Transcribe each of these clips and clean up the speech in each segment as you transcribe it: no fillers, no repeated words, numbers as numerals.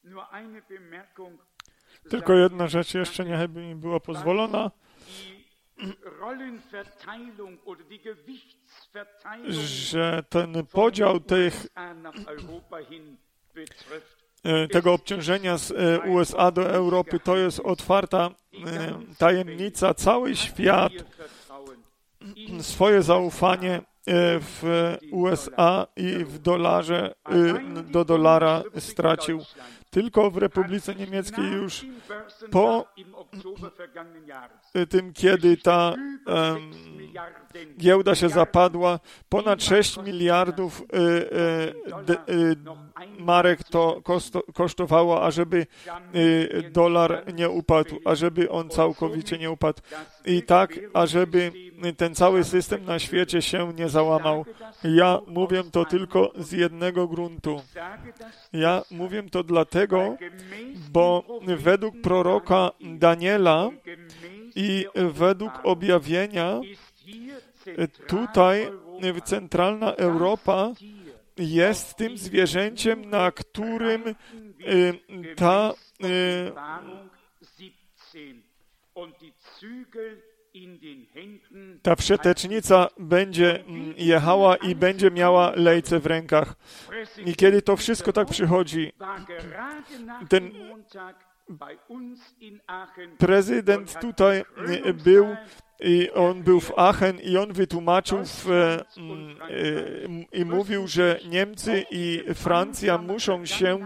Tylko jedna rzecz jeszcze, niech mi była pozwolona, że ten podział tego obciążenia z USA do Europy to jest otwarta tajemnica. Cały świat swoje zaufanie w USA i w dolarze do dolara stracił. Tylko w Republice Niemieckiej już po tym, kiedy ta giełda się zapadła, ponad 6 miliardów marek to kosztowało, ażeby dolar nie upadł, ażeby on całkowicie nie upadł. I tak, ażeby ten cały system na świecie się nie załamał. Ja mówię to tylko z jednego gruntu. Ja mówię to dlatego, bo według proroka Daniela i według objawienia tutaj centralna Europa jest tym zwierzęciem, na którym ta wszetecznica będzie jechała i będzie miała lejce w rękach. I kiedy to wszystko tak przychodzi, ten prezydent tutaj był i on był w Aachen i on wytłumaczył i mówił, że Niemcy i Francja muszą się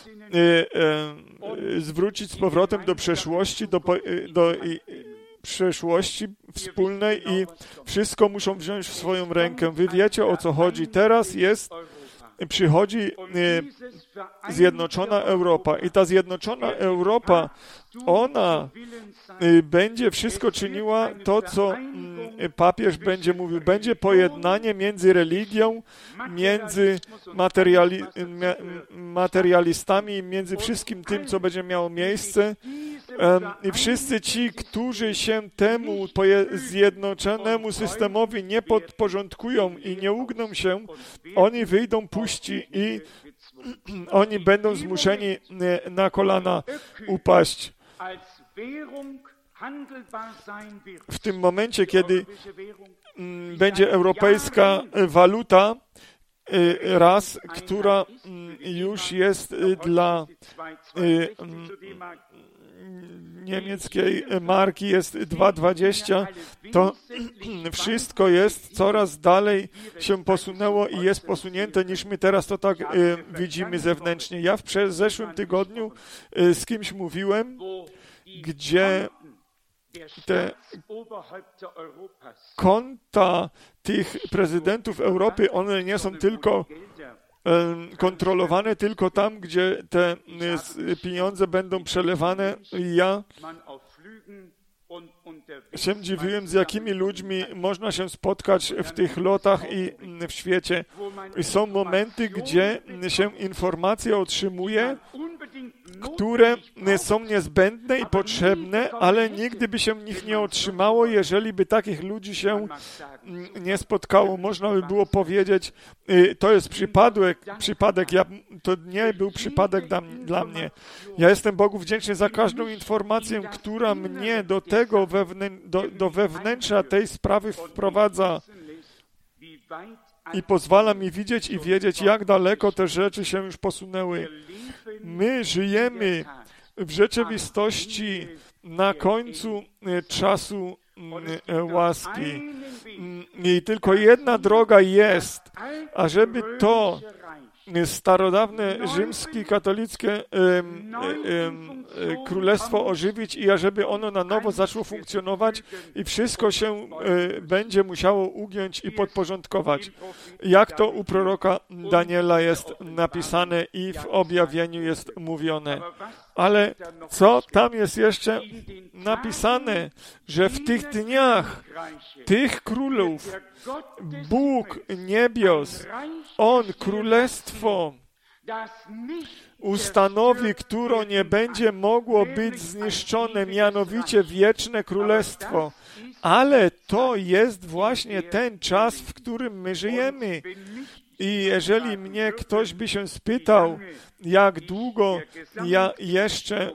zwrócić z powrotem do przeszłości, do przeszłości wspólnej i wszystko muszą wziąć w swoją rękę. Wy wiecie, o co chodzi. Teraz przychodzi zjednoczona Europa i ta zjednoczona Europa, ona będzie wszystko czyniła to, co papież będzie mówił. Będzie pojednanie między religią, między materialistami, między wszystkim tym, co będzie miało miejsce. I wszyscy ci, którzy się temu zjednoczonemu systemowi nie podporządkują i nie ugną się, oni wyjdą puści i oni będą zmuszeni na kolana upaść. W tym momencie, kiedy będzie europejska waluta, która już jest dla niemieckiej marki jest 2,20, to wszystko jest coraz dalej się posunęło i jest posunięte, niż my teraz to tak widzimy zewnętrznie. Ja w zeszłym tygodniu z kimś mówiłem, gdzie te konta tych prezydentów Europy, one nie są tylko kontrolowane tylko tam, gdzie te pieniądze będą przelewane. Ja się dziwiłem, z jakimi ludźmi można się spotkać w tych lotach i w świecie. I są momenty, gdzie się informacje otrzymuje, które są niezbędne i potrzebne, ale nigdy by się nich nie otrzymało, jeżeli by takich ludzi się nie spotkało. Można by było powiedzieć, to jest przypadek, to nie był przypadek dla mnie. Ja jestem Bogu wdzięczny za każdą informację, która mnie do tego do wewnętrza tej sprawy wprowadza i pozwala mi widzieć i wiedzieć, jak daleko te rzeczy się już posunęły. My żyjemy w rzeczywistości na końcu czasu łaski. I tylko jedna droga jest, ażeby to starodawne rzymskie, katolickie królestwo ożywić i ażeby ono na nowo zaczęło funkcjonować i wszystko się będzie musiało ugiąć i podporządkować. Jak to u proroka Daniela jest napisane i w objawieniu jest mówione. Ale co tam jest jeszcze napisane, że w tych dniach tych królów Bóg niebios, On królestwo ustanowi, które nie będzie mogło być zniszczone, mianowicie wieczne królestwo. Ale to jest właśnie ten czas, w którym my żyjemy. I jeżeli mnie ktoś by się spytał, jak długo ja jeszcze,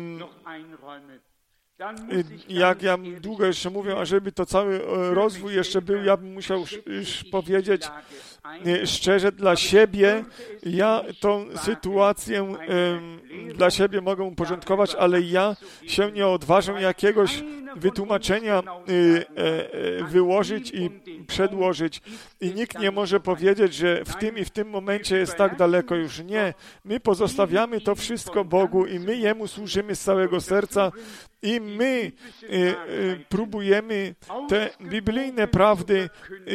jak ja długo jeszcze mówię, ażeby to cały rozwój jeszcze był, ja bym musiał już powiedzieć szczerze dla siebie, ja tą sytuację dla siebie mogę uporządkować, ale ja się nie odważę jakiegoś wytłumaczenia wyłożyć i przedłożyć. I nikt nie może powiedzieć, że w tym i w tym momencie jest tak daleko. Już nie. My pozostawiamy to wszystko Bogu i my Jemu służymy z całego serca i my próbujemy te biblijne prawdy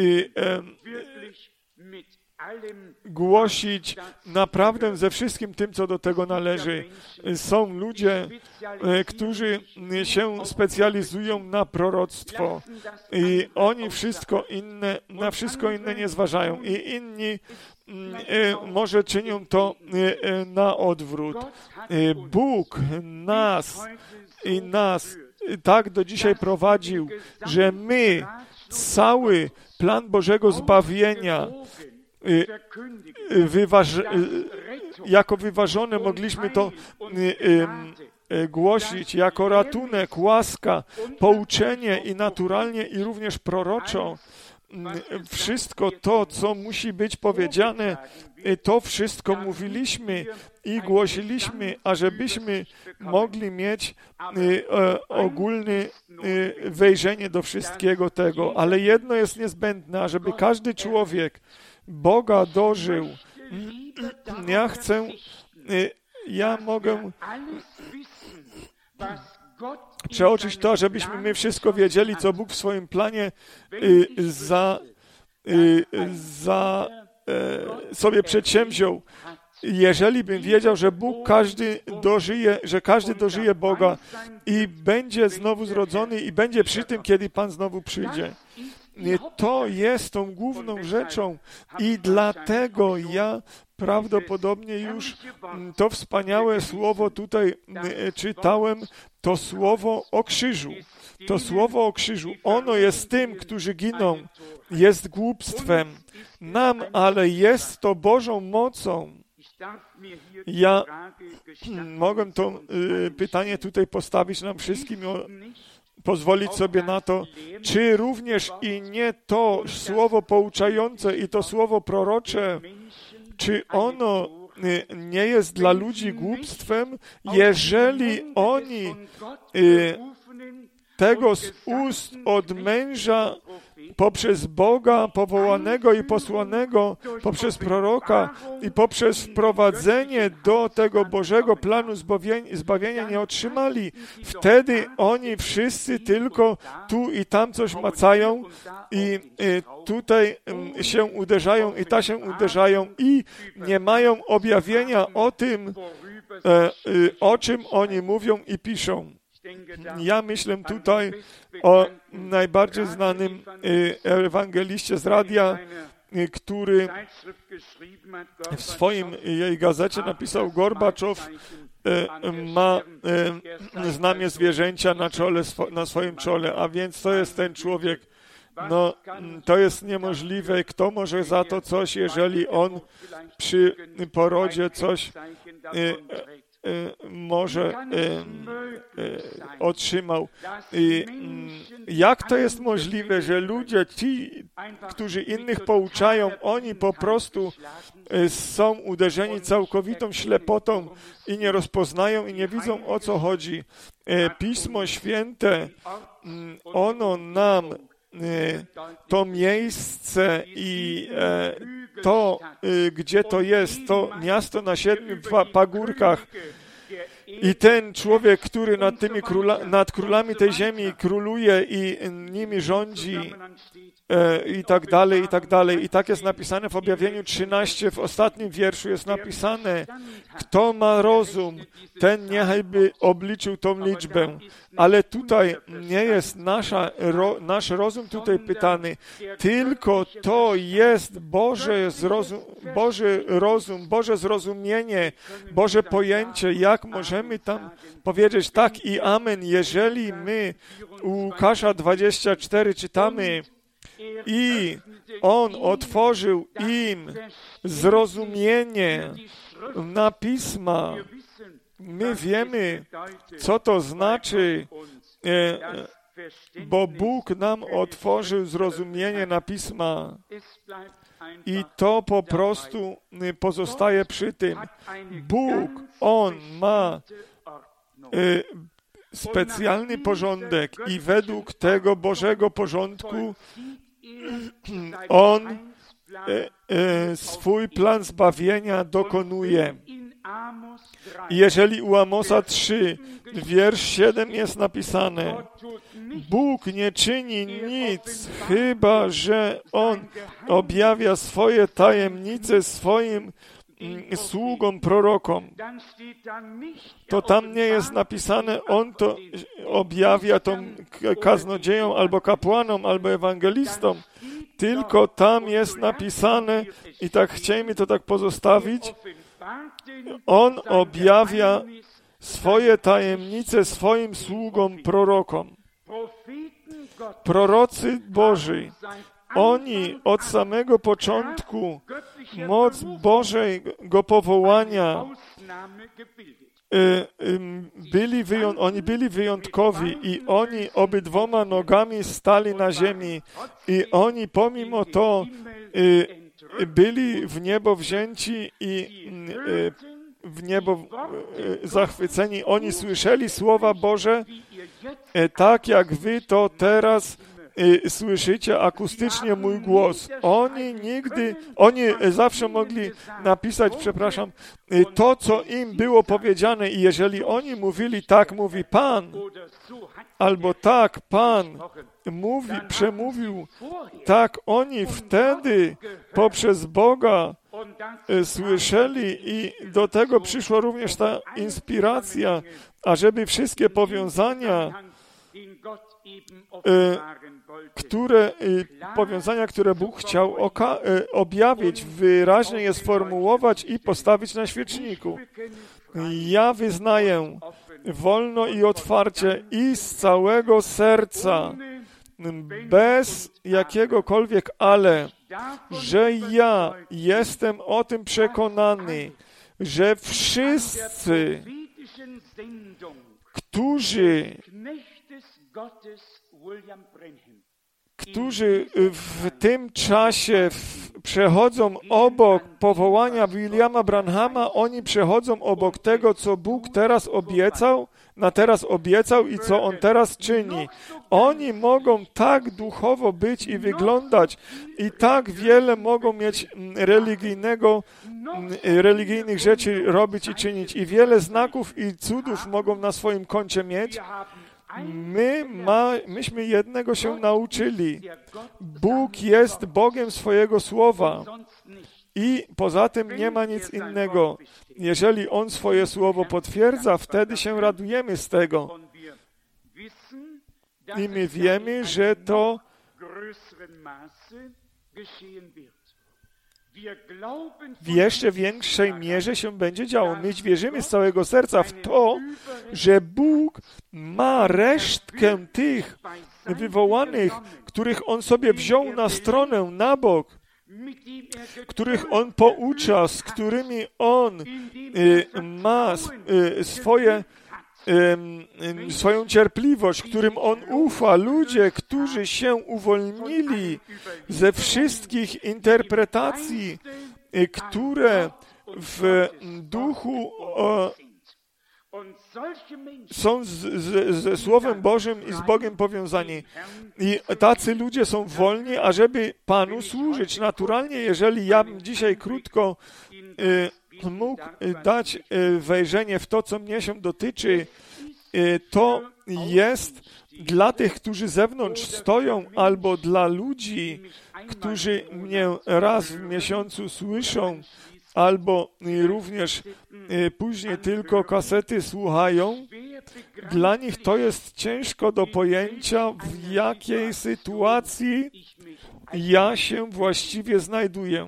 głosić naprawdę ze wszystkim tym, co do tego należy. Są ludzie, którzy się specjalizują na proroctwo i oni na wszystko inne nie zważają i inni może czynią to na odwrót. Bóg nas tak do dzisiaj prowadził, że my cały plan Bożego zbawienia jako wyważone mogliśmy to głosić jako ratunek, łaska, pouczenie i naturalnie i również proroczo. Wszystko to, co musi być powiedziane, to wszystko mówiliśmy i głosiliśmy, ażebyśmy mogli mieć ogólne wejrzenie do wszystkiego tego. Ale jedno jest niezbędne, ażeby każdy człowiek Boga dożył. Ja mogę przeoczyć to, żebyśmy my wszystko wiedzieli, co Bóg w swoim planie sobie przedsięwziął. Jeżeli bym wiedział, że każdy dożyje Boga i będzie znowu zrodzony i będzie przy tym, kiedy Pan znowu przyjdzie. To jest tą główną rzeczą i dlatego ja prawdopodobnie już to wspaniałe słowo tutaj czytałem, to słowo o krzyżu. To słowo o krzyżu, ono jest tym, którzy giną, jest głupstwem nam, ale jest to Bożą mocą. Ja mogę to pytanie tutaj postawić nam wszystkim, pozwolić sobie na to, czy również i nie to słowo pouczające i to słowo prorocze, czy ono nie jest dla ludzi głupstwem, jeżeli oni tego z ust od męża poprzez Boga powołanego i posłanego, poprzez proroka i poprzez wprowadzenie do tego Bożego planu zbawienia nie otrzymali. Wtedy oni wszyscy tylko tu i tam coś macają i tutaj się uderzają i ta się uderzają i nie mają objawienia o tym, o czym oni mówią i piszą. Ja myślę tutaj o najbardziej znanym ewangeliście z radia, który w jej gazecie napisał: Gorbaczow ma znamię zwierzęcia na swoim czole, a więc to jest ten człowiek. No, to jest niemożliwe. Kto może za to coś, jeżeli on przy porodzie coś może otrzymał. Jak to jest możliwe, że ludzie, ci, którzy innych pouczają, oni po prostu są uderzeni całkowitą ślepotą i nie rozpoznają i nie widzą, o co chodzi. Pismo Święte, ono nam to miejsce i to, gdzie to jest, to miasto na 7 pagórkach i ten człowiek, który nad królami tej ziemi króluje i nimi rządzi i tak dalej, i tak dalej. I tak jest napisane w Objawieniu 13, w ostatnim wierszu jest napisane: kto ma rozum, ten niechaj by obliczył tą liczbę. Ale tutaj nie jest nasz rozum tutaj pytany, tylko to jest Boży rozum, Boże zrozumienie, Boże pojęcie, jak możemy tam powiedzieć tak i amen, jeżeli my u Łukasza 24 czytamy: i On otworzył im zrozumienie na Pisma. My wiemy, co to znaczy, bo Bóg nam otworzył zrozumienie na Pisma. I to po prostu pozostaje przy tym. Bóg, On ma specjalny porządek i według tego Bożego porządku On swój plan zbawienia dokonuje. Jeżeli u Amosa 3, wiersz 7 jest napisane: Bóg nie czyni nic, chyba że On objawia swoje tajemnice swoim sługom, prorokom. To tam nie jest napisane, On to objawia to kaznodziejom, albo kapłanom, albo ewangelistom, tylko tam jest napisane, i tak chciejmy to tak pozostawić, On objawia swoje tajemnice swoim sługom, prorokom. Prorocy Boży, oni od samego początku moc Bożego powołania oni byli wyjątkowi i oni obydwoma nogami stali na ziemi i oni pomimo to byli w niebo wzięci i w niebo zachwyceni. Oni słyszeli słowa Boże tak, jak wy to teraz słyszycie akustycznie mój głos. Oni zawsze mogli napisać, to, co im było powiedziane i jeżeli oni mówili, tak mówi Pan, albo tak Pan przemówił, tak oni wtedy poprzez Boga słyszeli i do tego przyszła również ta inspiracja, ażeby wszystkie powiązania, które Bóg chciał objawić, wyraźnie je sformułować i postawić na świeczniku. Ja wyznaję wolno i otwarcie i z całego serca, bez jakiegokolwiek ale, że ja jestem o tym przekonany, że wszyscy, którzy w tym czasie przechodzą obok powołania Williama Branhama, oni przechodzą obok tego, co Bóg teraz obiecał i co On teraz czyni. Oni mogą tak duchowo być i wyglądać i tak wiele mogą mieć religijnych rzeczy robić i czynić i wiele znaków i cudów mogą na swoim koncie mieć. Myśmy jednego się nauczyli. Bóg jest Bogiem swojego słowa i poza tym nie ma nic innego. Jeżeli On swoje słowo potwierdza, wtedy się radujemy z tego. I my wiemy, że to w jeszcze większej mierze się będzie działo. My wierzymy z całego serca w to, że Bóg ma resztkę tych wywołanych, których On sobie wziął na stronę, na bok, których On poucza, z którymi On ma swoją cierpliwość, którym On ufa. Ludzie, którzy się uwolnili ze wszystkich interpretacji, które w duchu są ze Słowem Bożym i z Bogiem powiązani. I tacy ludzie są wolni, ażeby Panu służyć. Naturalnie, jeżeli ja bym dzisiaj krótko mógł dać wejrzenie w to, co mnie się dotyczy, to jest dla tych, którzy zewnątrz stoją, albo dla ludzi, którzy mnie raz w miesiącu słyszą, albo również później tylko kasety słuchają. Dla nich to jest ciężko do pojęcia, w jakiej sytuacji ja się właściwie znajduję.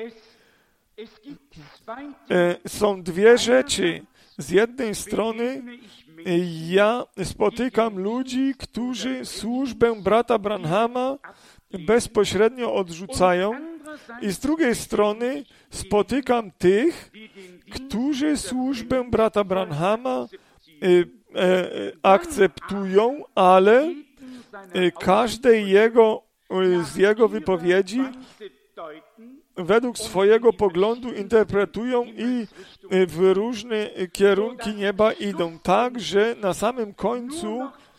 Są dwie rzeczy. Z jednej strony ja spotykam ludzi, którzy służbę brata Branhama bezpośrednio odrzucają i z drugiej strony spotykam tych, którzy służbę brata Branhama akceptują, ale każdej z jego wypowiedzi według swojego poglądu interpretują i w różne kierunki nieba idą. Tak, że na samym końcu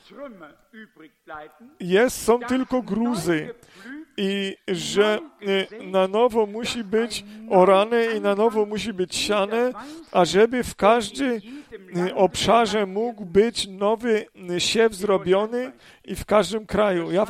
są tylko gruzy i że na nowo musi być orane i na nowo musi być siane, ażeby w każdym obszarze mógł być nowy siew zrobiony i w każdym kraju. Ja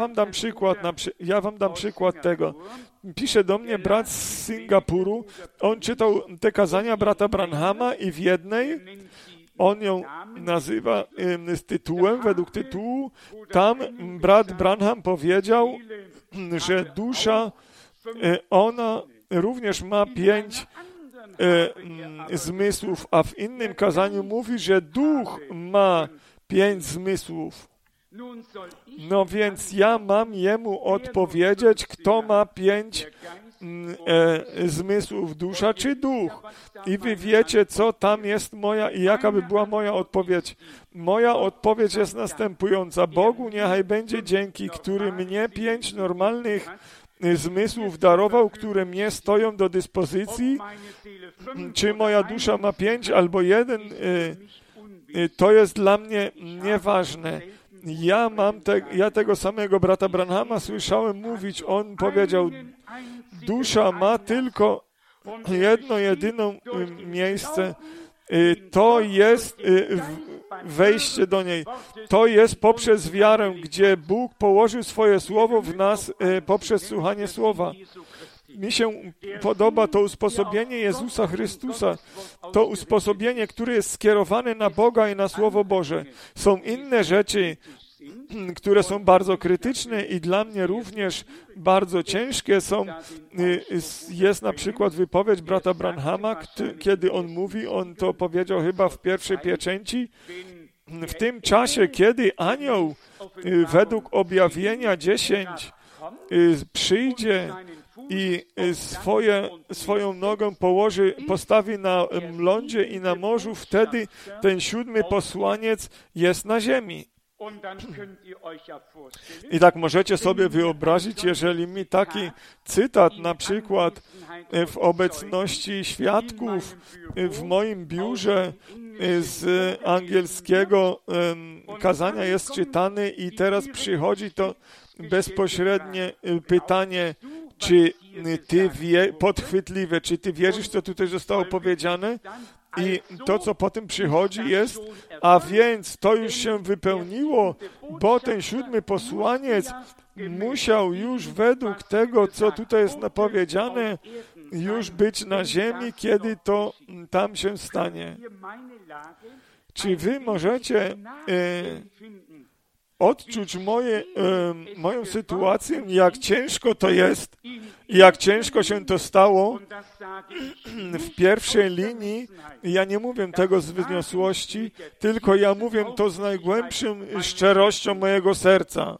wam dam przykład tego. Pisze do mnie brat z Singapuru, on czytał te kazania brata Branhama i w jednej on ją nazywa z tytułem, według tytułu, tam brat Branham powiedział, że dusza, ona również ma 5 zmysłów, a w innym kazaniu mówi, że duch ma 5 zmysłów. No więc ja mam jemu odpowiedzieć, kto ma 5 zmysłów, dusza czy duch. I wy wiecie, co tam jest moja i jaka by była moja odpowiedź. Moja odpowiedź jest następująca. Bogu niechaj będzie dzięki, który mnie 5 normalnych zmysłów darował, które mnie stoją do dyspozycji. Czy moja dusza ma 5 albo 1, to jest dla mnie nieważne. Ja tego samego brata Branhama słyszałem mówić. On powiedział, dusza ma tylko jedno, jedyną miejsce. To jest wejście do niej. To jest poprzez wiarę, gdzie Bóg położył swoje słowo w nas poprzez słuchanie słowa. Mi się podoba to usposobienie Jezusa Chrystusa, to usposobienie, które jest skierowane na Boga i na Słowo Boże. Są inne rzeczy, które są bardzo krytyczne i dla mnie również bardzo ciężkie jest na przykład wypowiedź brata Branhama, kiedy on mówi, on to powiedział chyba w pierwszej pieczęci, w tym czasie, kiedy anioł według objawienia 10 przyjdzie i swoją nogę postawi na lądzie i na morzu, wtedy ten 7 posłaniec jest na ziemi. I tak możecie sobie wyobrazić, jeżeli mi taki cytat na przykład w obecności świadków w moim biurze z angielskiego kazania jest czytany i teraz przychodzi to bezpośrednie pytanie, czy ty podchwytliwe, czy ty wierzysz, co tutaj zostało powiedziane? I to, co potem przychodzi jest, a więc to już się wypełniło, bo ten 7 posłaniec musiał już według tego, co tutaj jest napowiedziane, już być na ziemi, kiedy to tam się stanie. Czy wy możecie odczuć moją sytuację, jak ciężko to jest, jak ciężko się to stało w pierwszej linii. Ja nie mówię tego z wyniosłości, tylko ja mówię to z najgłębszą szczerością mojego serca.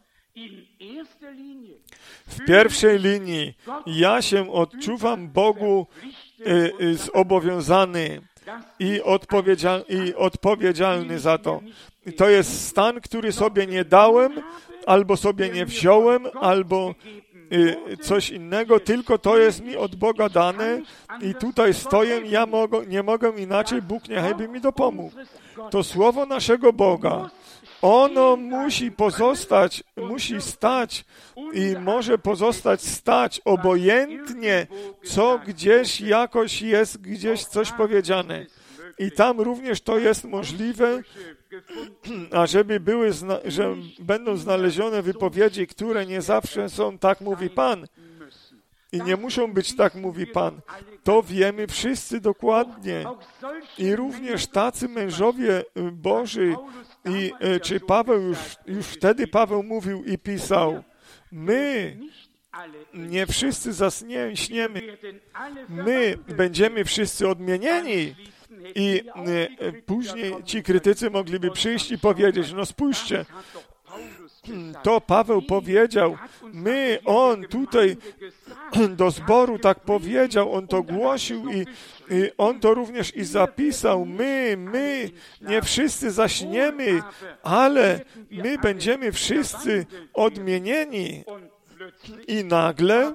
W pierwszej linii ja się odczuwam Bogu zobowiązany i odpowiedzialny za to. To jest stan, który sobie nie dałem, albo sobie nie wziąłem, albo coś innego, tylko to jest mi od Boga dane i tutaj stoję, nie mogę inaczej, Bóg niechaj by mi dopomógł. To słowo naszego Boga, ono musi stać i może pozostać stać, obojętnie co gdzieś jakoś jest, gdzieś coś powiedziane. I tam również to jest możliwe, ażeby że będą znalezione wypowiedzi, które nie zawsze są tak mówi Pan. I nie muszą być tak mówi Pan. To wiemy wszyscy dokładnie. I również tacy mężowie Boży, czy Paweł już wtedy Paweł mówił i pisał, my nie wszyscy śniemy, my będziemy wszyscy odmienieni. I później ci krytycy mogliby przyjść i powiedzieć, no spójrzcie, to Paweł powiedział. On tutaj do zboru tak powiedział, on to głosił i on to również i zapisał. My nie wszyscy zaśniemy, ale my będziemy wszyscy odmienieni. I nagle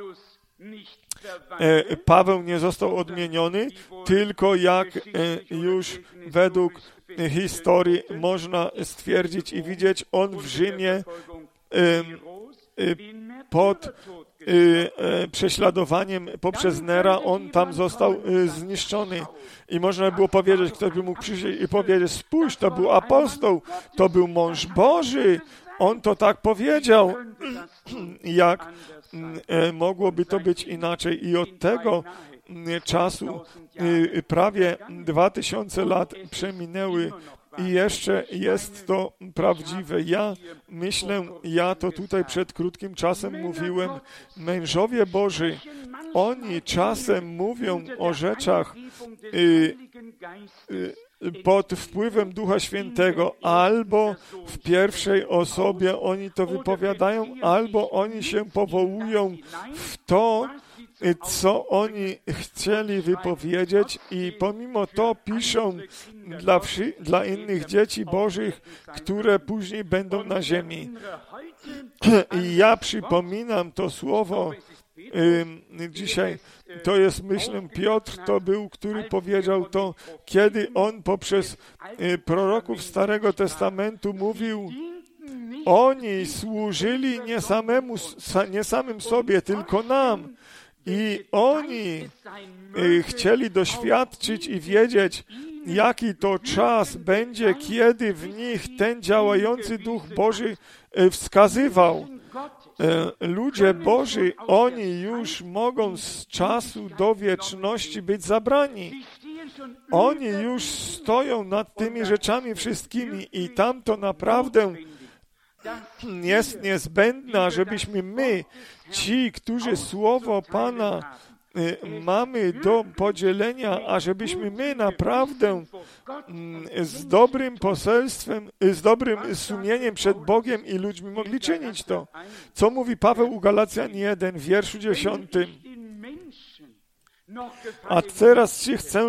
Paweł nie został odmieniony, tylko jak już według historii można stwierdzić i widzieć, on w Rzymie pod prześladowaniem poprzez Nera, on tam został zniszczony. I można było powiedzieć, ktoś by mógł przyjść i powiedzieć, spójrz, to był apostoł, to był mąż Boży, on to tak powiedział. Jak mogłoby to być inaczej? I od tego czasu prawie 2000 lat przeminęły i jeszcze jest to prawdziwe. Ja to tutaj przed krótkim czasem mówiłem, mężowie Boży, oni czasem mówią o rzeczach pod wpływem Ducha Świętego, albo w pierwszej osobie oni to wypowiadają, albo oni się powołują w to, co oni chcieli wypowiedzieć i pomimo to piszą dla innych dzieci Bożych, które później będą na ziemi. I ja przypominam to słowo dzisiaj, to jest, myślę, Piotr to był, który powiedział to, kiedy on poprzez proroków Starego Testamentu mówił, oni służyli nie samym sobie, tylko nam. I oni chcieli doświadczyć i wiedzieć, jaki to czas będzie, kiedy w nich ten działający Duch Boży wskazywał. Ludzie Boży, oni już mogą z czasu do wieczności być zabrani. Oni już stoją nad tymi rzeczami wszystkimi i tam to naprawdę jest niezbędne, żebyśmy ci, którzy Słowo Pana mamy do podzielenia, ażebyśmy my naprawdę z dobrym poselstwem, z dobrym sumieniem przed Bogiem i ludźmi mogli czynić to. Co mówi Paweł u Galacjan 1, w wierszu 10. A teraz czy chcę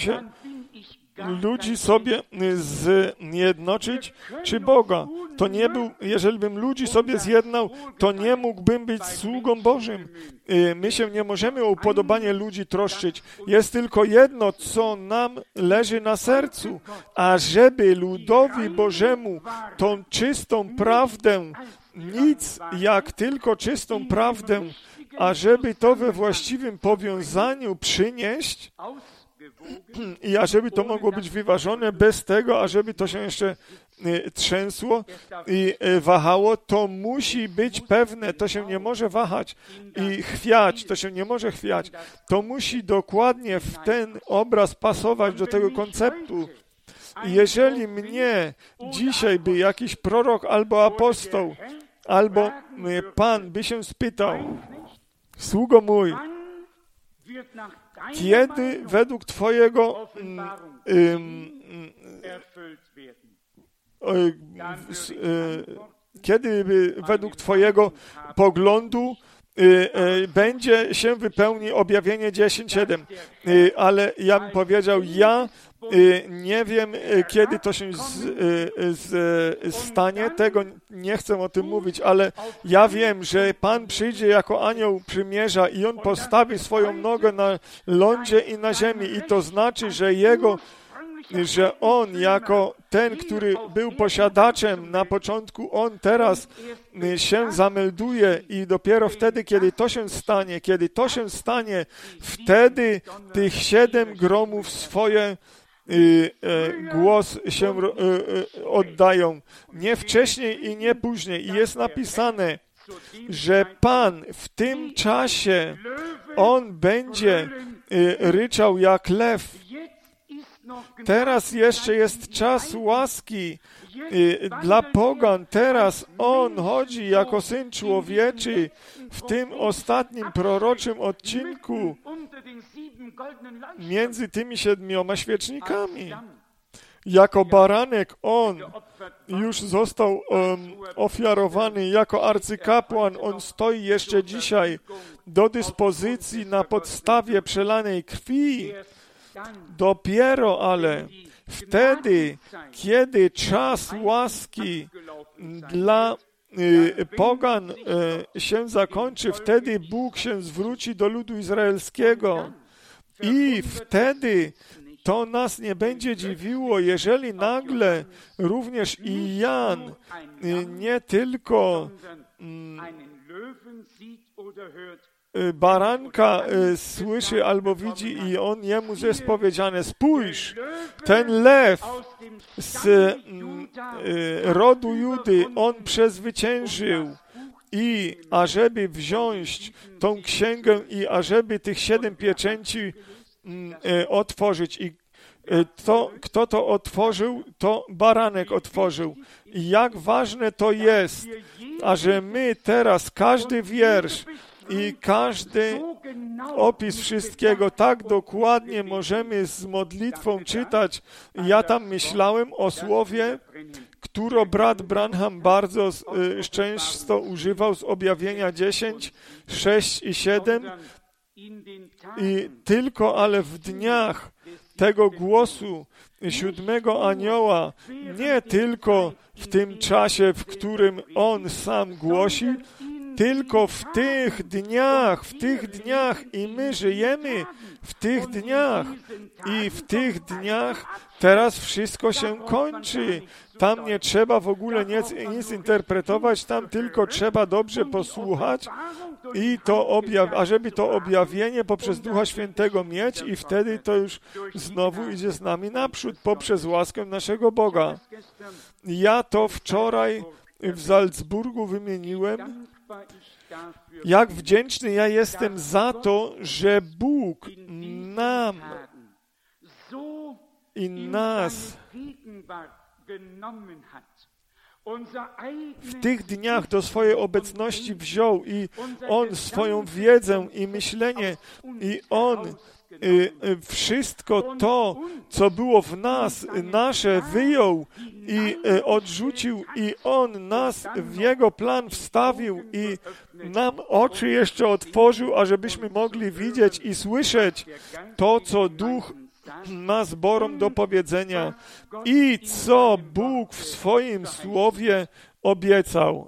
ludzi sobie zjednoczyć, czy Boga? To nie był, jeżeli bym ludzi sobie zjednał, to nie mógłbym być sługą Bożym. My się nie możemy o upodobanie ludzi troszczyć. Jest tylko jedno, co nam leży na sercu, ażeby ludowi Bożemu tą czystą prawdę, nic jak tylko czystą prawdę, ażeby to we właściwym powiązaniu przynieść, i ażeby to mogło być wyważone bez tego, ażeby to się jeszcze trzęsło i wahało, to musi być pewne, to się nie może wahać i chwiać, to się nie może chwiać. To musi dokładnie w ten obraz pasować do tego konceptu. Jeżeli mnie dzisiaj by jakiś prorok albo apostoł, albo Pan by się spytał, sługo mój, kiedy według Twojego poglądu będzie się wypełni objawienie 10:7. Ale ja bym powiedział, nie wiem, kiedy to się stanie, tego nie chcę o tym mówić, ale ja wiem, że Pan przyjdzie jako anioł przymierza i On postawi swoją nogę na lądzie i na ziemi i to znaczy, że On jako ten, który był posiadaczem na początku, On teraz się zamelduje i dopiero wtedy, kiedy to się stanie, wtedy tych 7 gromów swoje głos się oddają. Nie wcześniej i nie później. I jest napisane, że Pan w tym czasie, On będzie ryczał jak lew. Teraz jeszcze jest czas łaski dla pogan. Teraz On chodzi jako Syn Człowieczy w tym ostatnim proroczym odcinku między tymi 7 świecznikami. Jako baranek on już został ofiarowany, jako arcykapłan on stoi jeszcze dzisiaj do dyspozycji na podstawie przelanej krwi. Dopiero ale wtedy, kiedy czas łaski dla pogan się zakończy, wtedy Bóg się zwróci do ludu izraelskiego i wtedy to nas nie będzie dziwiło, jeżeli nagle również i Jan nie tylko baranka słyszy albo widzi i on jemu jest powiedziane: spójrz, ten lew z rodu Judy, on przezwyciężył i ażeby wziąć tą księgę i ażeby tych 7 pieczęci otworzyć. I kto to otworzył? To baranek otworzył. I jak ważne to jest, a że my teraz każdy wiersz i każdy opis wszystkiego tak dokładnie możemy z modlitwą czytać. Ja tam myślałem o słowie, które brat Branham bardzo często używał z Objawienia 10, 6 i 7. I tylko ale w dniach tego głosu 7 anioła, nie tylko w tym czasie, w którym on sam głosi, tylko w tych dniach i my żyjemy w tych dniach i w tych dniach teraz wszystko się kończy. Tam nie trzeba w ogóle nic interpretować, tam tylko trzeba dobrze posłuchać i to ażeby to objawienie poprzez Ducha Świętego mieć i wtedy to już znowu idzie z nami naprzód poprzez łaskę naszego Boga. Ja to wczoraj w Salzburgu wymieniłem. Jak wdzięczny ja jestem za to, że Bóg nam i nas w tych dniach do swojej obecności wziął i On swoją wiedzę i myślenie i On wszystko to, co było w nas, nasze wyjął i odrzucił i On nas w Jego plan wstawił i nam oczy jeszcze otworzył, ażebyśmy mogli widzieć i słyszeć to, co Duch ma zborom do powiedzenia i co Bóg w swoim Słowie obiecał.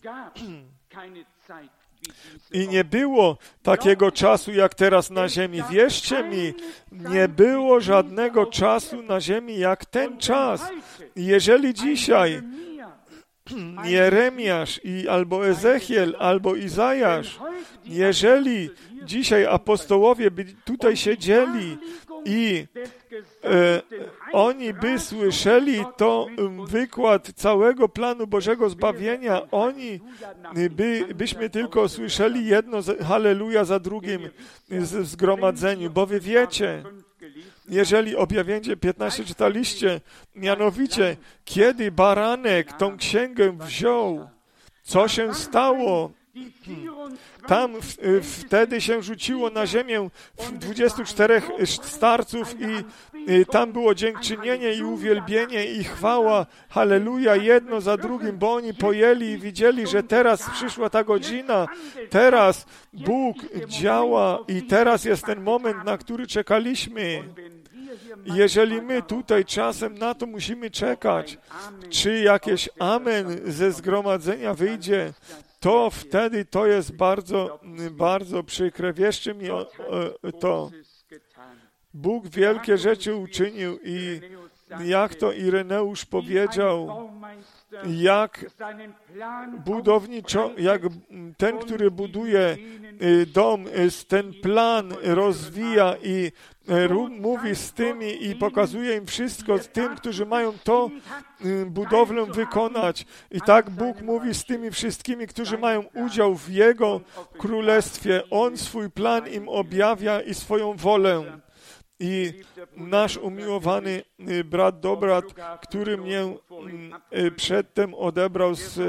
I nie było takiego czasu jak teraz na ziemi. Wierzcie mi, nie było żadnego czasu na ziemi jak ten czas. Jeżeli dzisiaj Jeremiasz albo Ezechiel, albo Izajasz, jeżeli dzisiaj apostołowie by tutaj siedzieli i oni by słyszeli to wykład całego planu Bożego zbawienia, byśmy tylko słyszeli jedno halleluja za drugim w zgromadzeniu, bo wy wiecie, jeżeli Objawienie 15 czytaliście, mianowicie, kiedy baranek tą księgę wziął, co się stało? Tam wtedy się rzuciło na ziemię 24 starców i tam było dziękczynienie i uwielbienie i chwała, halleluja, jedno za drugim, bo oni pojęli i widzieli, że teraz przyszła ta godzina, teraz Bóg działa i teraz jest ten moment, na który czekaliśmy. Jeżeli my tutaj czasem na to musimy czekać, czy jakieś amen ze zgromadzenia wyjdzie, to wtedy to jest bardzo, bardzo przykre. Wierzcie mi to. Bóg wielkie rzeczy uczynił i jak to Ireneusz powiedział, jak budowniczo, jak ten, który buduje dom, ten plan rozwija i mówi z tymi i pokazuje im wszystko, z tym, którzy mają to budowlę wykonać. I tak Bóg mówi z tymi wszystkimi, którzy mają udział w Jego królestwie. On swój plan im objawia i swoją wolę. I nasz umiłowany brat Dobrat, który mnie przedtem odebrał z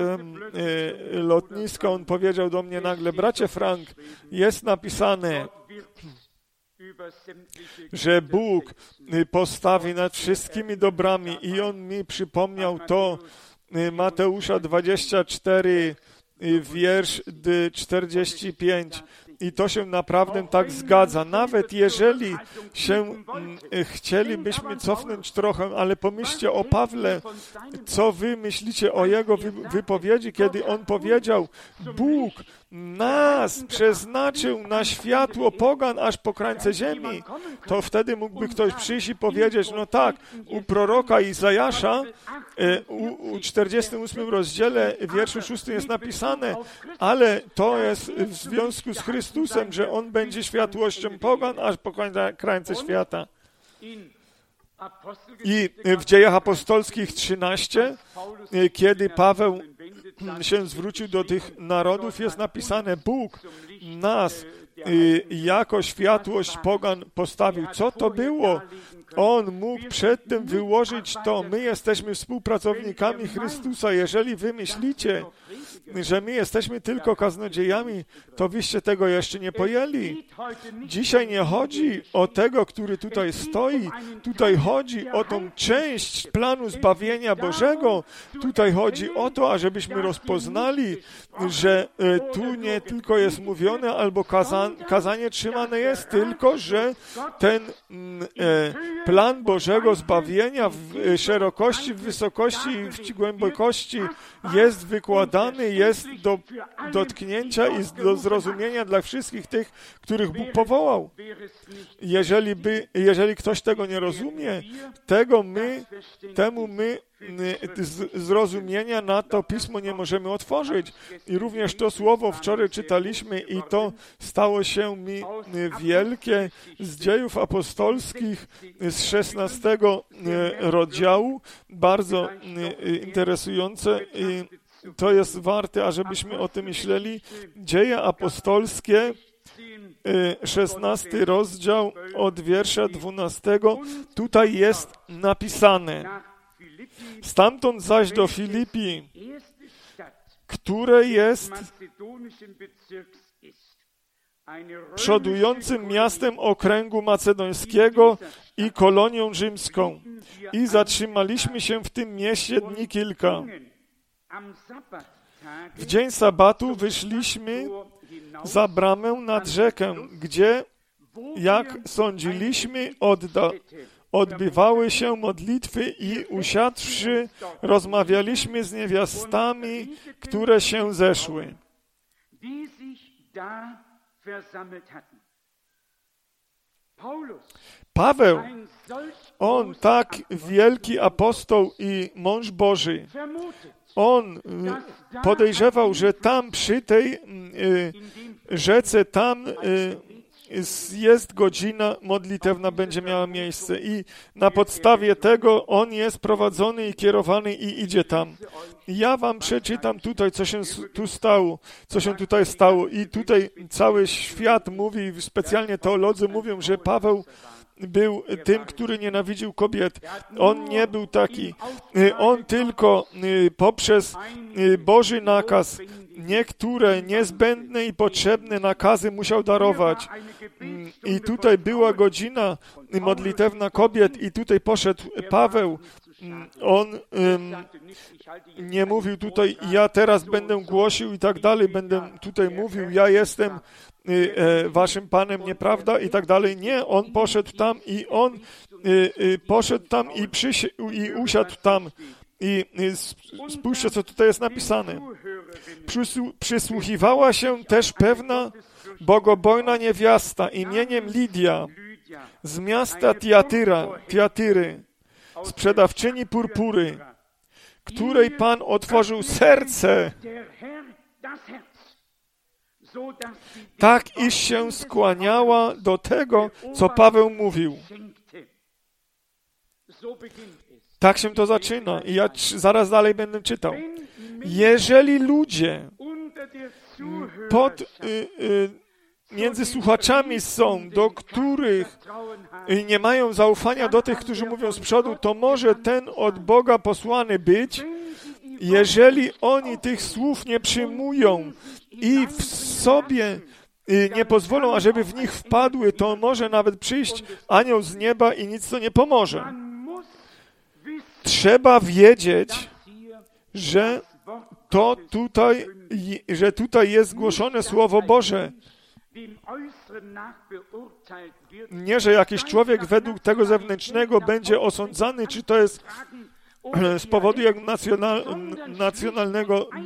lotniska, on powiedział do mnie nagle: bracie Frank, jest napisane, że Bóg postawi nad wszystkimi dobrami i On mi przypomniał to, Mateusza 24, wiersz 45. I to się naprawdę tak zgadza. Nawet jeżeli się chcielibyśmy cofnąć trochę, ale pomyślcie o Pawle, co wy myślicie o jego wypowiedzi, kiedy on powiedział, Bóg nas przeznaczył na światło pogan aż po krańce ziemi, to wtedy mógłby ktoś przyjść i powiedzieć, no tak, u proroka Izajasza u 48 rozdziale, wierszu 6 jest napisane, ale to jest w związku z Chrystusem, że On będzie światłością pogan aż po krańce świata. I w Dziejach Apostolskich 13, kiedy Paweł się zwrócił do tych narodów, jest napisane, Bóg nas jako światłość pogan postawił. Co to było? On mógł przedtem wyłożyć to. My jesteśmy współpracownikami Chrystusa. Jeżeli wy myślicie, że my jesteśmy tylko kaznodziejami, to wyście tego jeszcze nie pojęli. Dzisiaj nie chodzi o tego, który tutaj stoi. Tutaj chodzi o tą część planu zbawienia Bożego. Tutaj chodzi o to, ażebyśmy rozpoznali, że tu nie tylko jest mówione, albo kazanie trzymane jest, tylko że ten plan Bożego zbawienia w szerokości, w wysokości i w głębokości jest wykładany, jest do dotknięcia i do zrozumienia dla wszystkich tych, których Bóg powołał. Jeżeli ktoś tego nie rozumie, temu my zrozumienia na to Pismo nie możemy otworzyć. I również to słowo wczoraj czytaliśmy i to stało się mi wielkie z Dziejów Apostolskich z 16 rozdziału. Bardzo interesujące i to jest warte, ażebyśmy o tym myśleli. Dzieje apostolskie, 16 rozdział od wiersza 12. Tutaj jest napisane: Stamtąd zaś do Filipi, które jest przodującym miastem okręgu macedońskiego i kolonią rzymską. I zatrzymaliśmy się w tym mieście dni kilka. W dzień sabatu wyszliśmy za bramę nad rzekę, gdzie, jak sądziliśmy, odbywały się modlitwy i usiadłszy, rozmawialiśmy z niewiastami, które się zeszły. Paweł, on tak wielki apostoł i mąż Boży, on podejrzewał, że tam przy tej rzece, tam jest godzina modlitewna, będzie miała miejsce i na podstawie tego on jest prowadzony i kierowany i idzie tam. Ja wam przeczytam tutaj, co się tu stało, co się tutaj stało i tutaj cały świat mówi, specjalnie teolodzy mówią, że Paweł był tym, który nienawidził kobiet. On nie był taki. On tylko poprzez Boży nakaz niektóre niezbędne i potrzebne nakazy musiał darować. I tutaj była godzina modlitewna kobiet i tutaj poszedł Paweł. On nie mówił tutaj, ja teraz będę głosił i tak dalej, będę tutaj mówił, ja jestem waszym Panem, nieprawda? I tak dalej. Nie, on poszedł tam i on poszedł tam i usiadł tam. I spójrzcie, co tutaj jest napisane. Przysłuchiwała się też pewna bogobojna niewiasta imieniem Lidia z miasta Tiatyry, sprzedawczyni purpury, której Pan otworzył serce, tak iż się skłaniała do tego, co Paweł mówił. Tak się to zaczyna i ja zaraz dalej będę czytał. Jeżeli ludzie między słuchaczami są, do których nie mają zaufania do tych, którzy mówią z przodu, to może ten od Boga posłany być, jeżeli oni tych słów nie przyjmują i w sobie nie pozwolą, ażeby w nich wpadły, to może nawet przyjść anioł z nieba i nic to nie pomoże. Trzeba wiedzieć, że tutaj jest głoszone Słowo Boże. Nie, że jakiś człowiek według tego zewnętrznego będzie osądzany, czy to jest z powodu jego nacjonalnego,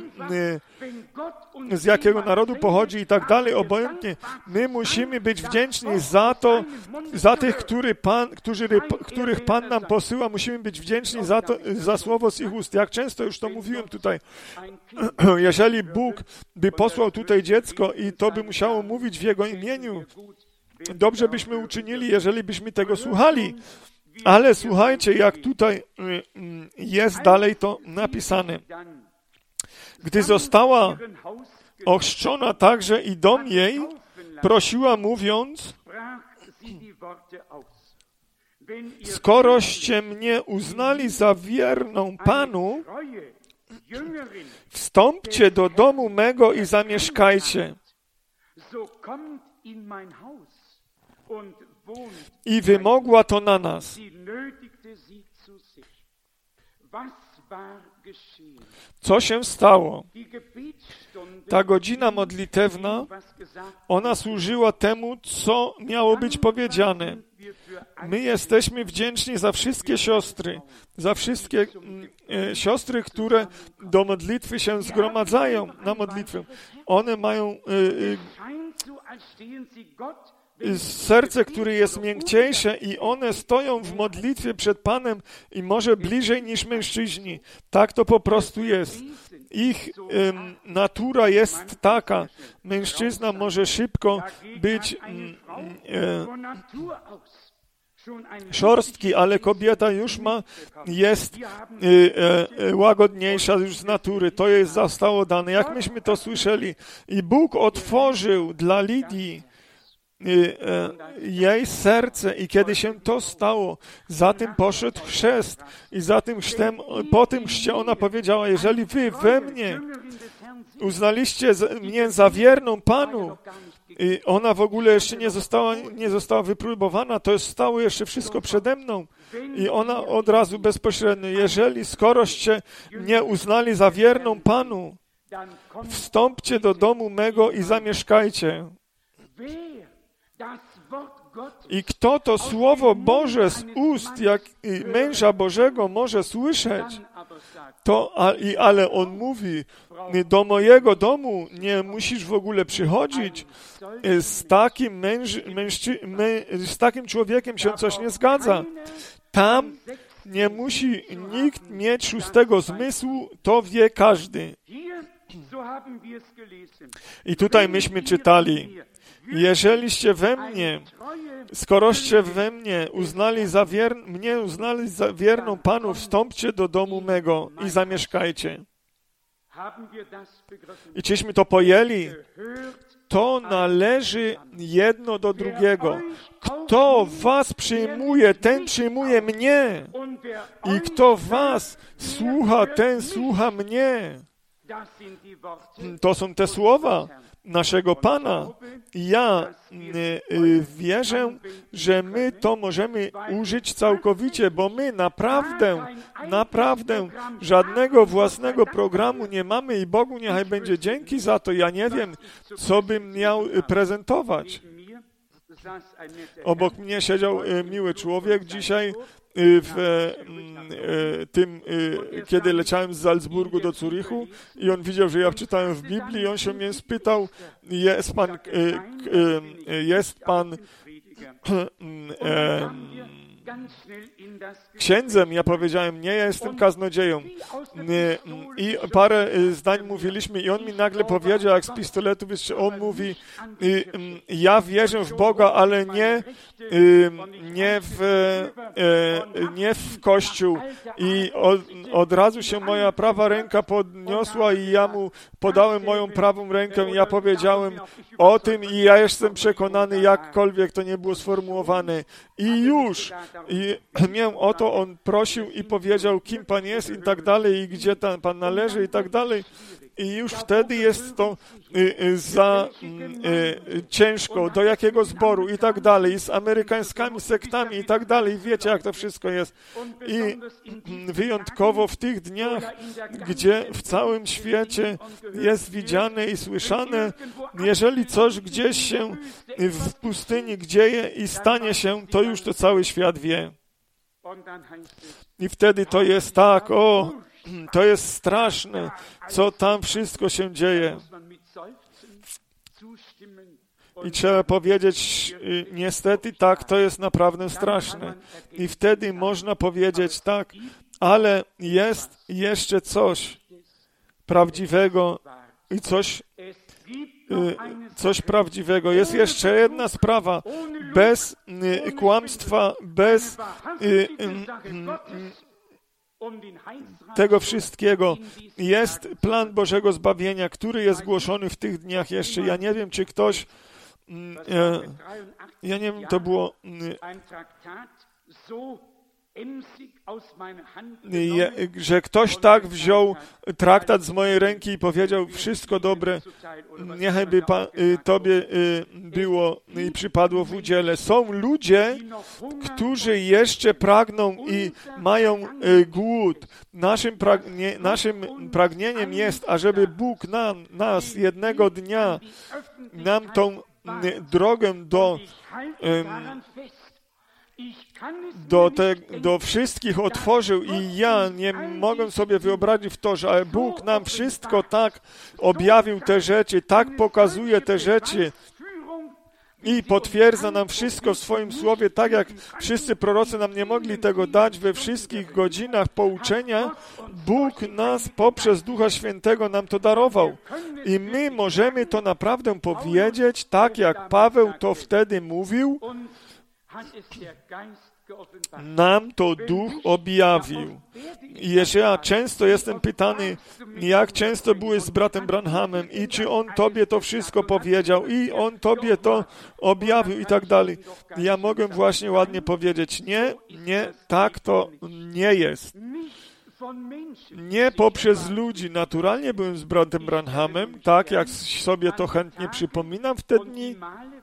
z jakiego narodu pochodzi i tak dalej, obojętnie. My musimy być wdzięczni za tych, których Pan nam posyła. Musimy być wdzięczni za słowo z ich ust. Jak często już to mówiłem tutaj. Jeżeli Bóg by posłał tutaj dziecko i to by musiało mówić w Jego imieniu, dobrze byśmy uczynili, jeżeli byśmy tego słuchali. Ale słuchajcie, jak tutaj jest dalej to napisane. Gdy została ochrzczona także i dom jej, prosiła mówiąc, skoroście mnie uznali za wierną Panu, wstąpcie do domu mego i zamieszkajcie. I wymogła to na nas. Co się stało? Ta godzina modlitewna, ona służyła temu, co miało być powiedziane. My jesteśmy wdzięczni za wszystkie siostry, które do modlitwy się zgromadzają na modlitwę. One mają serce, które jest miękciejsze i one stoją w modlitwie przed Panem i może bliżej niż mężczyźni. Tak to po prostu jest. Ich natura jest taka. Mężczyzna może szybko być szorstki, ale kobieta już jest łagodniejsza już z natury. To jej zostało dane. Jak myśmy to słyszeli. I Bóg otworzył dla Lidii jej serce i kiedy się to stało, za tym poszedł chrzest i po tym chrzcie ona powiedziała, jeżeli wy we mnie uznaliście mnie za wierną Panu i ona w ogóle jeszcze nie została wypróbowana, to stało jeszcze wszystko przede mną i ona od razu bezpośrednio, skoroście mnie uznali za wierną Panu, wstąpcie do domu mego i zamieszkajcie. I kto to Słowo Boże z ust jak męża Bożego może słyszeć, ale on mówi, do mojego domu nie musisz w ogóle przychodzić, z takim człowiekiem się coś nie zgadza. Tam nie musi nikt mieć szóstego zmysłu, to wie każdy. I tutaj myśmy czytali, jeżeliście we mnie, skoroście we mnie uznali za wierną Panu, wstąpcie do domu mego i zamieszkajcie. I czyśmy to pojęli? To należy jedno do drugiego. Kto was przyjmuje, ten przyjmuje mnie. I kto was słucha, ten słucha mnie. To są te słowa naszego Pana. Ja wierzę, że my to możemy użyć całkowicie, bo my naprawdę żadnego własnego programu nie mamy i Bogu niechaj będzie dzięki za to. Ja nie wiem, co bym miał prezentować. Obok mnie siedział miły człowiek dzisiaj, kiedy leciałem z Salzburgu do Zurichu i on widział, że ja czytałem w Biblii i on się mnie spytał, jest pan księdzem? Ja powiedziałem, nie, ja jestem kaznodzieją. I parę zdań mówiliśmy i on mi nagle powiedział, jak z pistoletu wystrzelił, on mówi, ja wierzę w Boga, ale nie w Kościół. I od razu się moja prawa ręka podniosła i ja mu podałem moją prawą rękę i ja powiedziałem o tym i ja jestem przekonany, jakkolwiek to nie było sformułowane. I już. I miałem o to, on prosił i powiedział, kim Pan jest i tak dalej, i gdzie Pan należy i tak dalej. i już wtedy jest to za ciężko, do jakiego zboru i tak dalej, z amerykańskimi sektami i tak dalej. Wiecie, jak to wszystko jest. I wyjątkowo w tych dniach, gdzie w całym świecie jest widziane i słyszane, jeżeli coś gdzieś się w pustyni dzieje i stanie się, to już to cały świat wie. I wtedy to jest tak, to jest straszne, co tam wszystko się dzieje. I trzeba powiedzieć, niestety tak, to jest naprawdę straszne. I wtedy można powiedzieć tak, ale jest jeszcze coś prawdziwego i coś prawdziwego. Jest jeszcze jedna sprawa. Bez kłamstwa, bez tego wszystkiego jest plan Bożego zbawienia, który jest głoszony w tych dniach jeszcze. Ja nie wiem, czy ktoś, ja nie wiem, to było, że ktoś tak wziął traktat z mojej ręki i powiedział, wszystko dobre, niechaj by Tobie było i przypadło w udziale. Są ludzie, którzy jeszcze pragną i mają głód. Naszym pragnieniem jest, ażeby Bóg nas jednego dnia nam tą drogę do wszystkich otworzył i ja nie mogę sobie wyobrazić w to, że Bóg nam wszystko tak objawił te rzeczy, tak pokazuje te rzeczy i potwierdza nam wszystko w swoim słowie, tak jak wszyscy prorocy nam nie mogli tego dać we wszystkich godzinach pouczenia. Bóg nas poprzez Ducha Świętego nam to darował. I my możemy to naprawdę powiedzieć, tak jak Paweł to wtedy mówił, nam to Duch objawił. I ja często jestem pytany, jak często byłeś z bratem Branhamem i czy on tobie to wszystko powiedział i on tobie to objawił i tak dalej. Ja mogę właśnie ładnie powiedzieć, nie, tak to nie jest. Nie poprzez ludzi. Naturalnie byłem z bratem Branhamem, tak jak sobie to chętnie przypominam w te dni.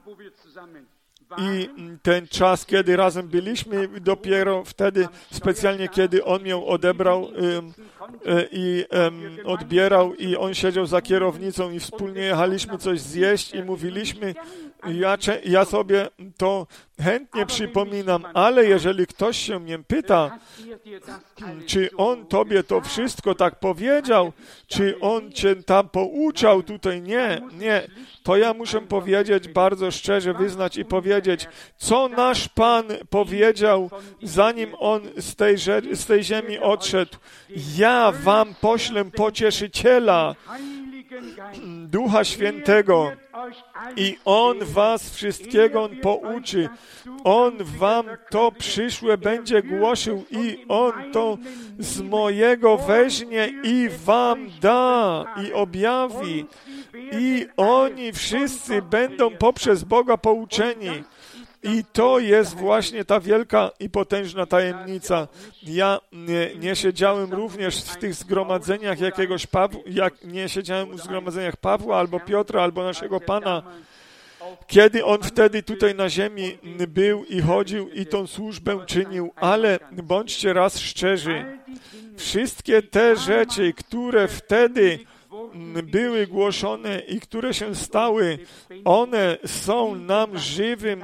I ten czas, kiedy razem byliśmy, dopiero wtedy, specjalnie kiedy on mnie odebrał i odbierał i on siedział za kierownicą i wspólnie jechaliśmy coś zjeść i mówiliśmy, ja sobie to chętnie przypominam, ale jeżeli ktoś się mnie pyta, czy on tobie to wszystko tak powiedział, czy on cię tam pouczał tutaj, nie, to ja muszę powiedzieć, bardzo szczerze wyznać i powiedzieć, co nasz Pan powiedział, zanim On z tej ziemi odszedł. Ja wam poślę Pocieszyciela, Ducha Świętego i On was wszystkiego pouczy. On wam to przyszłe będzie głosił i On to z mojego weźmie i wam da i objawi. I oni wszyscy będą poprzez Boga pouczeni. I to jest właśnie ta wielka i potężna tajemnica. Ja nie siedziałem również w tych zgromadzeniach nie siedziałem w zgromadzeniach Pawła albo Piotra, albo naszego Pana, kiedy on wtedy tutaj na ziemi był i chodził i tą służbę czynił, ale bądźcie raz szczerzy, wszystkie te rzeczy, które wtedy były głoszone i które się stały, one są nam żywym,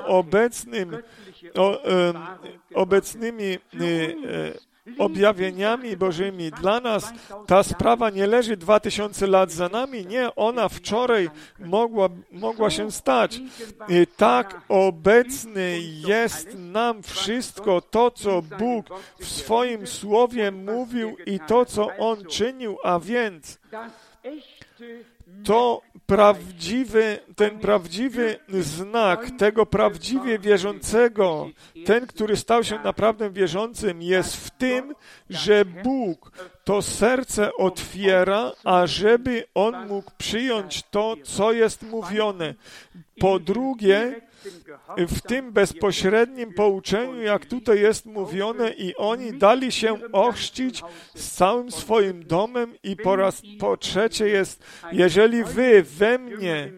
obecnymi objawieniami Bożymi. Dla nas ta sprawa nie leży 2000 lat za nami. Nie, ona wczoraj mogła się stać. I tak obecny jest nam wszystko to, co Bóg w swoim Słowie mówił i to, co On czynił, a więc to ten prawdziwy znak tego prawdziwie wierzącego, ten, który stał się naprawdę wierzącym, jest w tym, że Bóg to serce otwiera, ażeby on mógł przyjąć to, co jest mówione. Po drugie, w tym bezpośrednim pouczeniu, jak tutaj jest mówione, i oni dali się ochrzcić z całym swoim domem. I po trzecie jest, jeżeli wy we mnie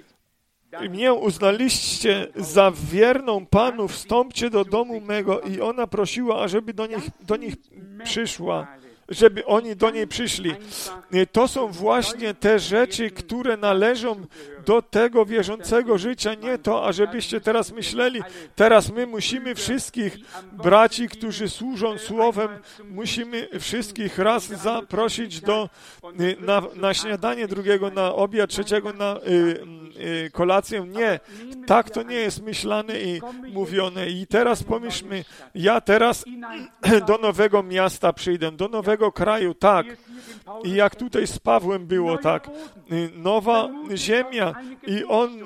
uznaliście za wierną Panu, wstąpcie do domu mego. I ona prosiła, ażeby do nich przyszła, żeby oni do niej przyszli. To są właśnie te rzeczy, które należą do tego wierzącego życia. Nie to, ażebyście teraz myśleli, teraz my musimy wszystkich braci, którzy służą Słowem, musimy wszystkich raz zaprosić na śniadanie, drugiego na obiad, trzeciego na kolację. Nie, tak to nie jest myślane i mówione. I teraz pomyślmy, ja teraz do nowego miasta przyjdę, do nowego kraju, tak. I jak tutaj z Pawłem było, tak. Nowa ziemia. I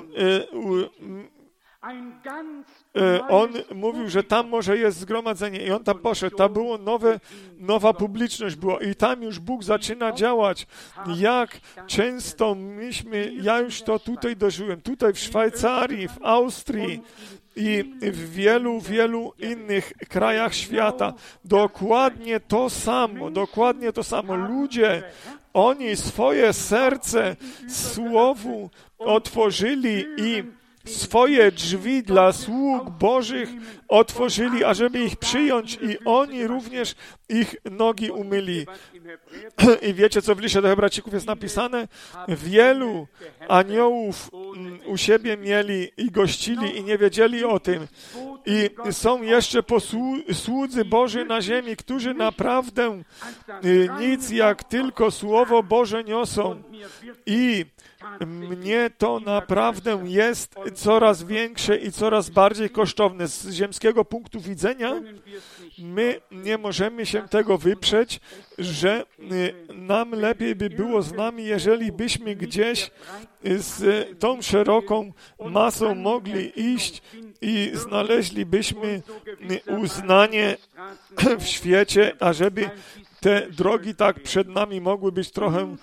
on mówił, że tam może jest zgromadzenie. I on tam poszedł. Tam było nowa publiczność była. I tam już Bóg zaczyna działać. Jak często ja już to tutaj dożyłem. Tutaj w Szwajcarii, w Austrii i w wielu innych krajach świata. Dokładnie to samo. Ludzie, oni swoje serce Słowu otworzyli i swoje drzwi dla sług Bożych otworzyli, ażeby ich przyjąć, i oni również ich nogi umyli. I wiecie, co w liście do Hebrajczyków jest napisane? Wielu aniołów u siebie mieli i gościli i nie wiedzieli o tym. I są jeszcze słudzy Boży na ziemi, którzy naprawdę nic jak tylko Słowo Boże niosą. I mnie to naprawdę jest coraz większe i coraz bardziej kosztowne. Z ziemskiego punktu widzenia my nie możemy się tego wyprzeć, że nam lepiej by było z nami, jeżeli byśmy gdzieś z tą szeroką masą mogli iść i znaleźlibyśmy uznanie w świecie, ażeby te drogi tak przed nami mogły być trochę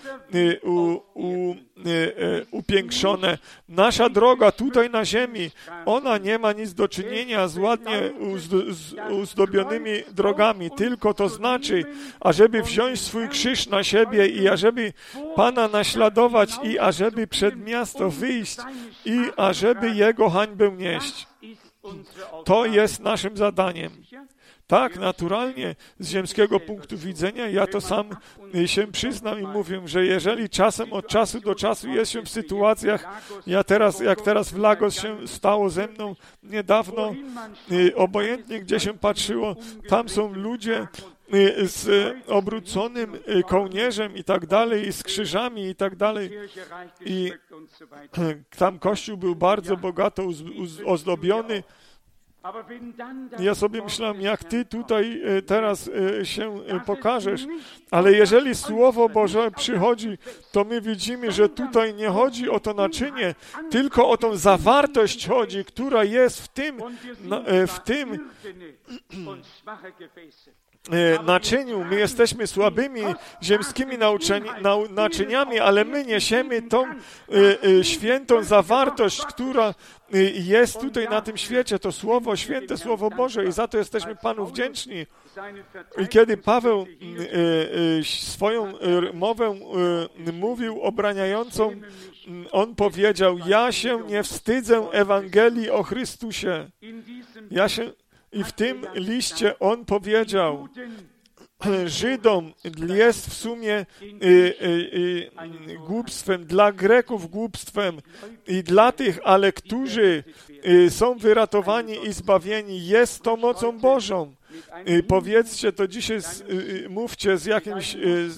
upiększone. Nasza droga tutaj na ziemi, ona nie ma nic do czynienia z ładnie uzdobionymi drogami, tylko to znaczy, ażeby wziąć swój krzyż na siebie i ażeby Pana naśladować i ażeby przed miasto wyjść i ażeby Jego hańbę nieść. To jest naszym zadaniem. Tak, naturalnie, z ziemskiego punktu widzenia, ja to sam się przyznam i mówię, że jeżeli czasem od czasu do czasu jest się w sytuacjach, jak teraz w Lagos się stało ze mną niedawno, obojętnie gdzie się patrzyło, tam są ludzie z obróconym kołnierzem i tak dalej, i z krzyżami i tak dalej. I tam kościół był bardzo bogato ozdobiony. Ja sobie myślałem, jak ty tutaj teraz się pokażesz, ale jeżeli Słowo Boże przychodzi, to my widzimy, że tutaj nie chodzi o to naczynie, tylko o tą zawartość chodzi, która jest w tym naczyniu. My jesteśmy słabymi ziemskimi naczyniami, ale my niesiemy tą świętą zawartość, która jest tutaj na tym świecie, to Słowo, święte Słowo Boże, i za to jesteśmy Panu wdzięczni. I kiedy Paweł swoją mowę mówił obraniającą, on powiedział, ja się nie wstydzę Ewangelii o Chrystusie. I w tym liście on powiedział, Żydom jest w sumie głupstwem, dla Greków głupstwem i dla tych, ale którzy są wyratowani i zbawieni, jest to mocą Bożą. Powiedzcie to dzisiaj, mówcie z jakimś,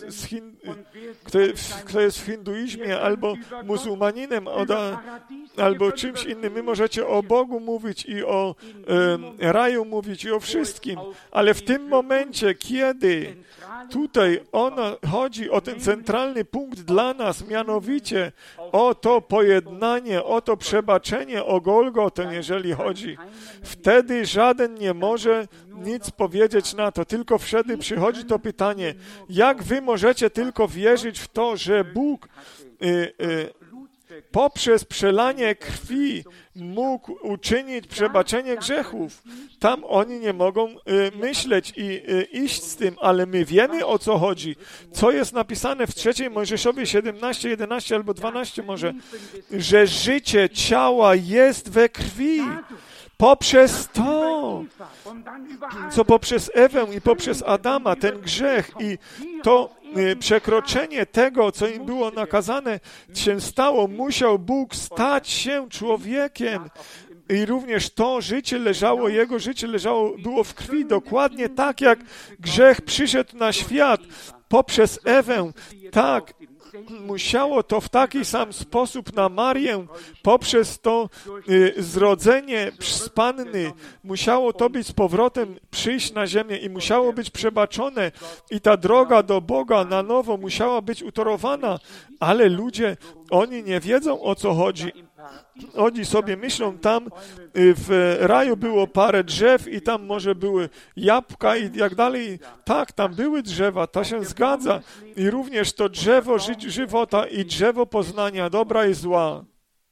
kto jest w hinduizmie, albo muzułmaninem, albo czymś innym. My możecie o Bogu mówić i o raju mówić i o wszystkim, ale w tym momencie, kiedy tutaj chodzi o ten centralny punkt dla nas, mianowicie o to pojednanie, o to przebaczenie, o Golgotę, jeżeli chodzi, wtedy żaden nie może nic powiedzieć na to, tylko wtedy przychodzi to pytanie, jak wy możecie tylko wierzyć w to, że Bóg poprzez przelanie krwi mógł uczynić przebaczenie grzechów. Tam oni nie mogą myśleć i iść z tym, ale my wiemy, o co chodzi. Co jest napisane w 3 Mojżeszowie 17, 11 albo 12 może, że życie ciała jest we krwi. Poprzez to, co poprzez Ewę i poprzez Adama, ten grzech i to przekroczenie tego, co im było nakazane, się stało, musiał Bóg stać się człowiekiem. I również to życie leżało, jego życie leżało, było w krwi, dokładnie tak, jak grzech przyszedł na świat poprzez Ewę. Tak, musiało to w taki sam sposób na Marię, poprzez to zrodzenie z Panny, musiało to być z powrotem przyjść na ziemię i musiało być przebaczone i ta droga do Boga na nowo musiała być utorowana, ale ludzie, oni nie wiedzą, o co chodzi. Oni sobie myślą, tam w raju było parę drzew i tam może były jabłka i jak dalej. Tak, tam były drzewa, to się zgadza. I również to drzewo żywota i drzewo poznania dobra i zła.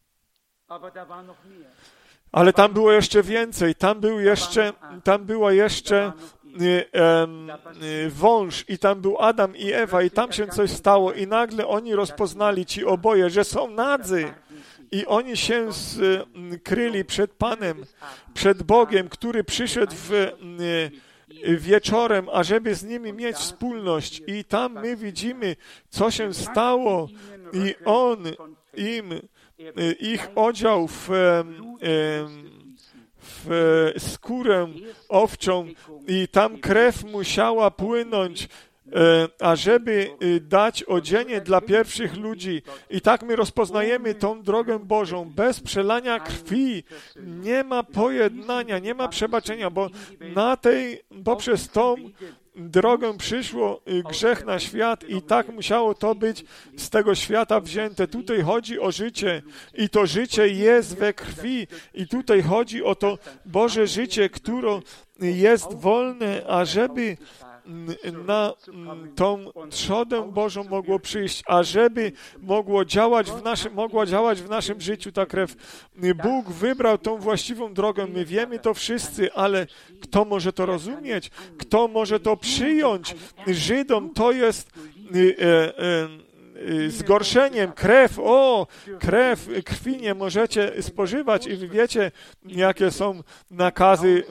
Ale tam było jeszcze więcej. Tam była jeszcze wąż i tam był Adam i Ewa i tam się coś stało i nagle oni rozpoznali, ci oboje, że są nadzy. I oni się kryli przed Panem, przed Bogiem, który przyszedł wieczorem, ażeby z nimi mieć wspólność. I tam my widzimy, co się stało. I On ich odział w skórę owczą i tam krew musiała płynąć, ażeby dać odzienie dla pierwszych ludzi. I tak my rozpoznajemy tą drogę Bożą. Bez przelania krwi nie ma pojednania, nie ma przebaczenia, bo poprzez tą drogę przyszło grzech na świat i tak musiało to być z tego świata wzięte. Tutaj chodzi o życie i to życie jest we krwi i tutaj chodzi o to Boże życie, które jest wolne, ażeby na tą trzodę Bożą mogło przyjść, ażeby mogła działać w naszym życiu ta krew. Bóg wybrał tą właściwą drogę. My wiemy to wszyscy, ale kto może to rozumieć? Kto może to przyjąć? Żydom to jest zgorszeniem. Krwi nie możecie spożywać i wy wiecie, jakie są nakazy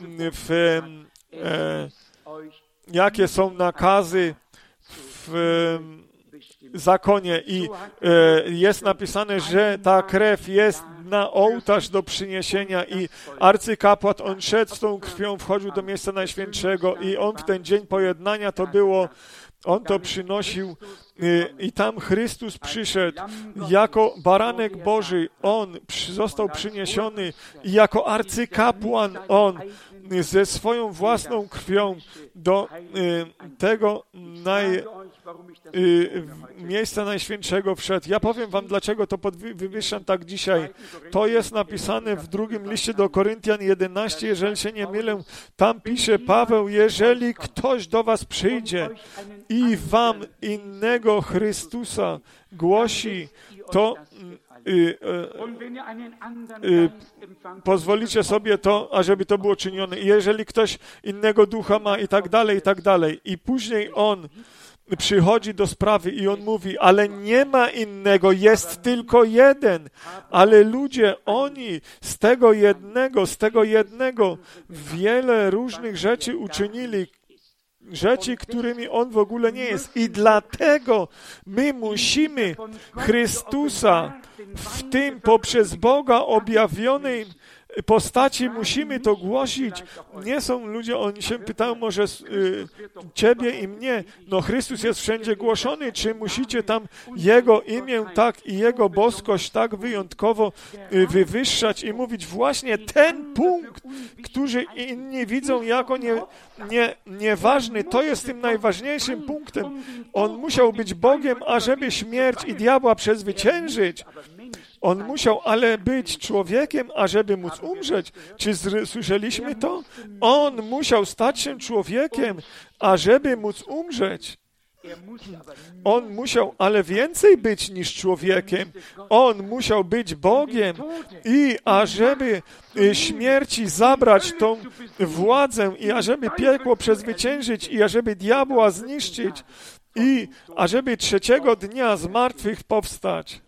w zakonie i jest napisane, że ta krew jest na ołtarz do przyniesienia i arcykapłan, on szedł z tą krwią, wchodził do miejsca najświętszego i on w ten dzień pojednania on to przynosił i tam Chrystus przyszedł jako baranek Boży, on został przyniesiony i jako arcykapłan on ze swoją własną krwią do tego miejsca najświętszego wszedł. Ja powiem wam, dlaczego to wywyższam tak dzisiaj. To jest napisane w drugim liście do Koryntian 11, jeżeli się nie mylę. Tam pisze Paweł, jeżeli ktoś do was przyjdzie i wam innego Chrystusa głosi, to pozwolicie sobie to, ażeby to było czynione. I jeżeli ktoś innego ducha ma i tak dalej, i tak dalej. I później on przychodzi do sprawy i on mówi, ale nie ma innego, jest tylko jeden. Ale ludzie, oni z tego jednego wiele różnych rzeczy uczynili, rzeczy, którymi on w ogóle nie jest. I dlatego my musimy Chrystusa w tym poprzez Boga objawionej postaci musimy to głosić. Nie są ludzie, oni się pytają może ciebie i mnie, no Chrystus jest wszędzie głoszony, czy musicie tam Jego imię tak i Jego boskość tak wyjątkowo wywyższać i mówić właśnie ten punkt, który inni widzą jako nieważny, to jest tym najważniejszym punktem. On musiał być Bogiem, ażeby śmierć i diabła przezwyciężyć. On musiał ale być człowiekiem, ażeby móc umrzeć. Czy słyszeliśmy to? On musiał stać się człowiekiem, ażeby móc umrzeć. On musiał, ale więcej być niż człowiekiem. On musiał być Bogiem i ażeby śmierci zabrać tą władzę i ażeby piekło przezwyciężyć i ażeby diabła zniszczyć i ażeby trzeciego dnia z martwych powstać.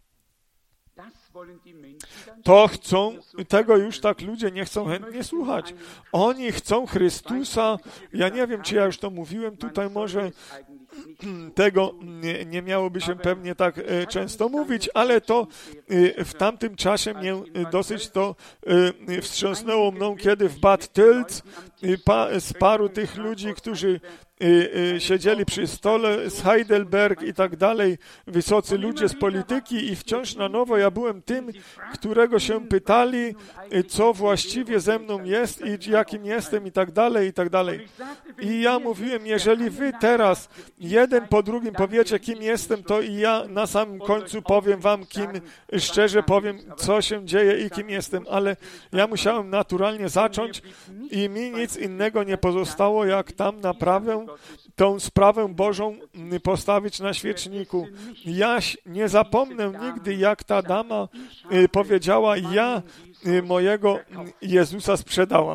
To chcą, tego już tak ludzie nie chcą chętnie słuchać. Oni chcą Chrystusa. Ja nie wiem, czy ja już to mówiłem tutaj, może tego nie miałoby się pewnie tak często mówić, ale to w tamtym czasie mnie dosyć to wstrząsnęło mną, kiedy w Bad Tölz z paru tych ludzi, którzy siedzieli przy stole z Heidelberg i tak dalej, wysocy ludzie z polityki i wciąż na nowo ja byłem tym, którego się pytali, co właściwie ze mną jest i jakim jestem i tak dalej, i tak dalej. I ja mówiłem, jeżeli wy teraz jeden po drugim powiecie, kim jestem, to i ja na samym końcu powiem wam, szczerze powiem, co się dzieje i kim jestem, ale ja musiałem naturalnie zacząć i mi nic innego nie pozostało, jak tam naprawdę tą sprawę Bożą postawić na świeczniku. Ja nie zapomnę nigdy, jak ta dama powiedziała, ja mojego Jezusa sprzedałam.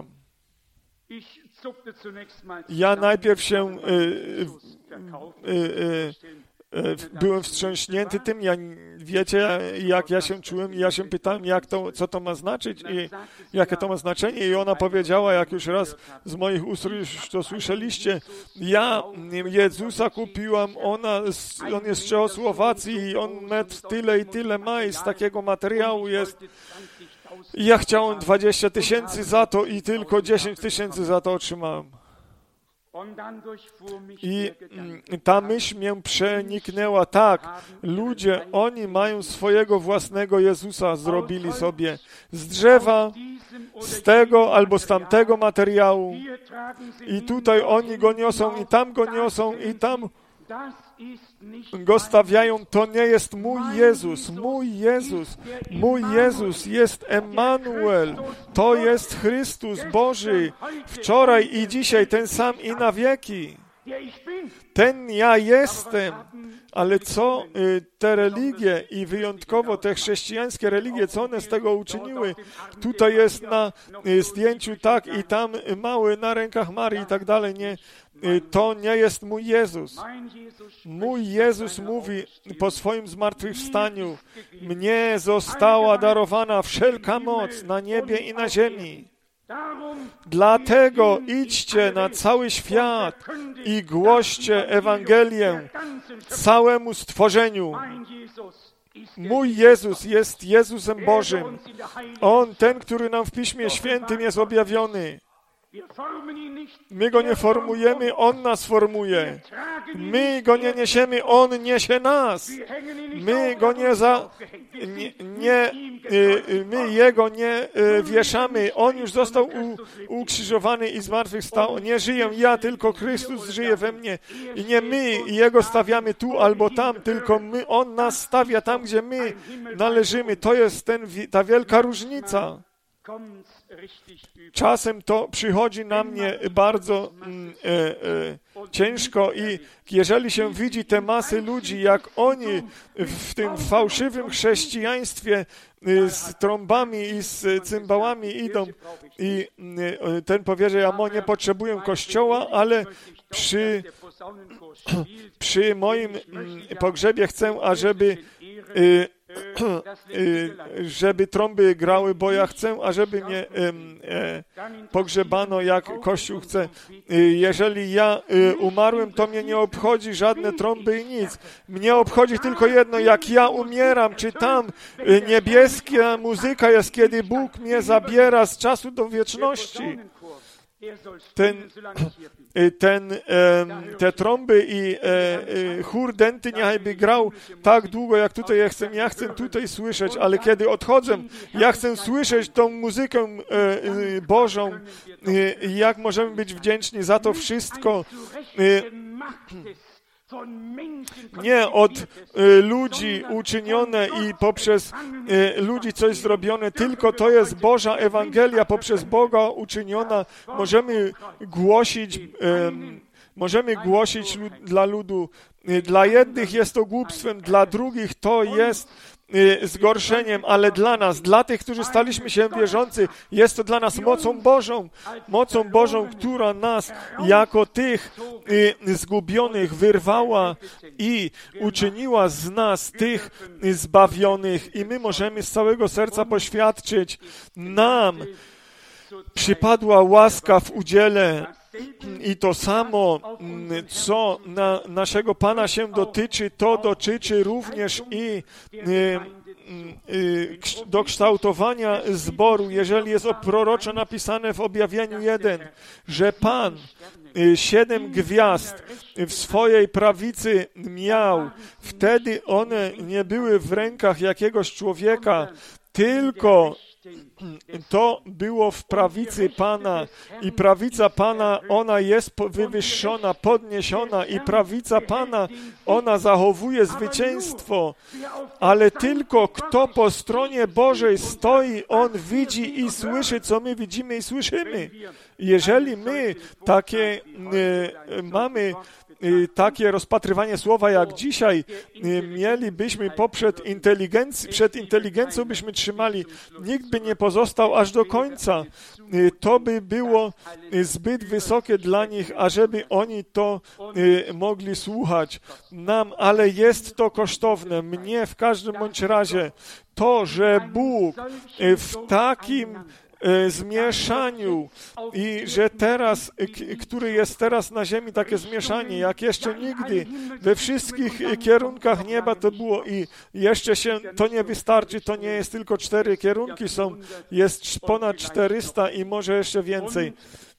Ja najpierw się byłem wstrząśnięty tym, wiecie, jak ja się czułem i ja się pytałem, co to ma znaczyć i jakie to ma znaczenie i ona powiedziała, jak już raz z moich ust już to słyszeliście, ja Jezusa kupiłam, on jest z Czechosłowacji i on metr tyle i tyle ma i z takiego materiału jest. I ja chciałem 20 000 za to i tylko 10 000 za to otrzymałem. I ta myśl mnie przeniknęła tak. Ludzie, oni mają swojego własnego Jezusa, zrobili sobie z drzewa, z tego albo z tamtego materiału. I tutaj oni go niosą, i tam go niosą, i tam go stawiają. To nie jest mój Jezus. Mój Jezus. Mój Jezus jest Emmanuel. To jest Chrystus Boży. Wczoraj i dzisiaj ten sam i na wieki. Ten ja jestem. Ale co te religie i wyjątkowo te chrześcijańskie religie, co one z tego uczyniły? Tutaj jest na zdjęciu tak i tam mały na rękach Marii i tak dalej. Nie, to nie jest mój Jezus. Mój Jezus mówi po swoim zmartwychwstaniu, mnie została darowana wszelka moc na niebie i na ziemi. Dlatego idźcie na cały świat i głoście Ewangelię całemu stworzeniu. Mój Jezus jest Jezusem Bożym. On, ten, który nam w Piśmie Świętym jest objawiony. My go nie formujemy, on nas formuje. My go nie niesiemy, on niesie nas. My go my jego nie wieszamy. On już został ukrzyżowany i zmartwychwstał. Nie żyję ja, tylko Chrystus żyje we mnie. I nie my jego stawiamy tu albo tam, tylko on nas stawia tam, gdzie my należymy. To jest ta wielka różnica. Czasem to przychodzi na mnie bardzo ciężko i jeżeli się widzi te masy ludzi, jak oni w tym fałszywym chrześcijaństwie z trąbami i z cymbałami idą i ten powie, że ja nie potrzebuję kościoła, ale przy moim pogrzebie chcę, żeby trąby grały, bo ja chcę, ażeby mnie pogrzebano, jak Kościół chce. Jeżeli ja umarłem, to mnie nie obchodzi żadne trąby i nic. Mnie obchodzi tylko jedno, jak ja umieram, czy tam niebieska muzyka jest, kiedy Bóg mnie zabiera z czasu do wieczności. Te trąby i chór denty niechajby grał tak długo, jak tutaj ja chcę tutaj słyszeć, ale kiedy odchodzę, ja chcę słyszeć tą muzykę Bożą. Jak możemy być wdzięczni za to wszystko? Nie od ludzi uczynione i poprzez ludzi coś zrobione, tylko to jest Boża Ewangelia, poprzez Boga uczyniona. Możemy głosić możemy głosić dla ludu. Dla jednych jest to głupstwem, dla drugich to jest zgorszeniem, ale dla nas, dla tych, którzy staliśmy się wierzący, jest to dla nas mocą Bożą, która nas jako tych zgubionych wyrwała i uczyniła z nas tych zbawionych i my możemy z całego serca poświadczyć, nam przypadła łaska w udziale i to samo, co naszego Pana się dotyczy, to dotyczy również i do kształtowania zboru. Jeżeli jest proroczo napisane w Objawieniu 1, że Pan 7 gwiazd w swojej prawicy miał, wtedy one nie były w rękach jakiegoś człowieka, tylko to było w prawicy Pana i prawica Pana, ona jest wywyższona, podniesiona i prawica Pana, ona zachowuje zwycięstwo, ale tylko kto po stronie Bożej stoi, on widzi i słyszy, co my widzimy i słyszymy. Jeżeli my mamy takie rozpatrywanie słowa jak dzisiaj, mielibyśmy przed inteligencją byśmy trzymali, nikt by nie pozostał aż do końca. To by było zbyt wysokie dla nich, ażeby oni to mogli słuchać nam, ale jest to kosztowne. Mnie w każdym bądź razie to, że Bóg w takim zmieszaniu i że teraz, który jest teraz na ziemi, takie zmieszanie, jak jeszcze nigdy we wszystkich kierunkach nieba to było i jeszcze się to nie wystarczy, to nie jest tylko 4 kierunki jest ponad 400 i może jeszcze więcej.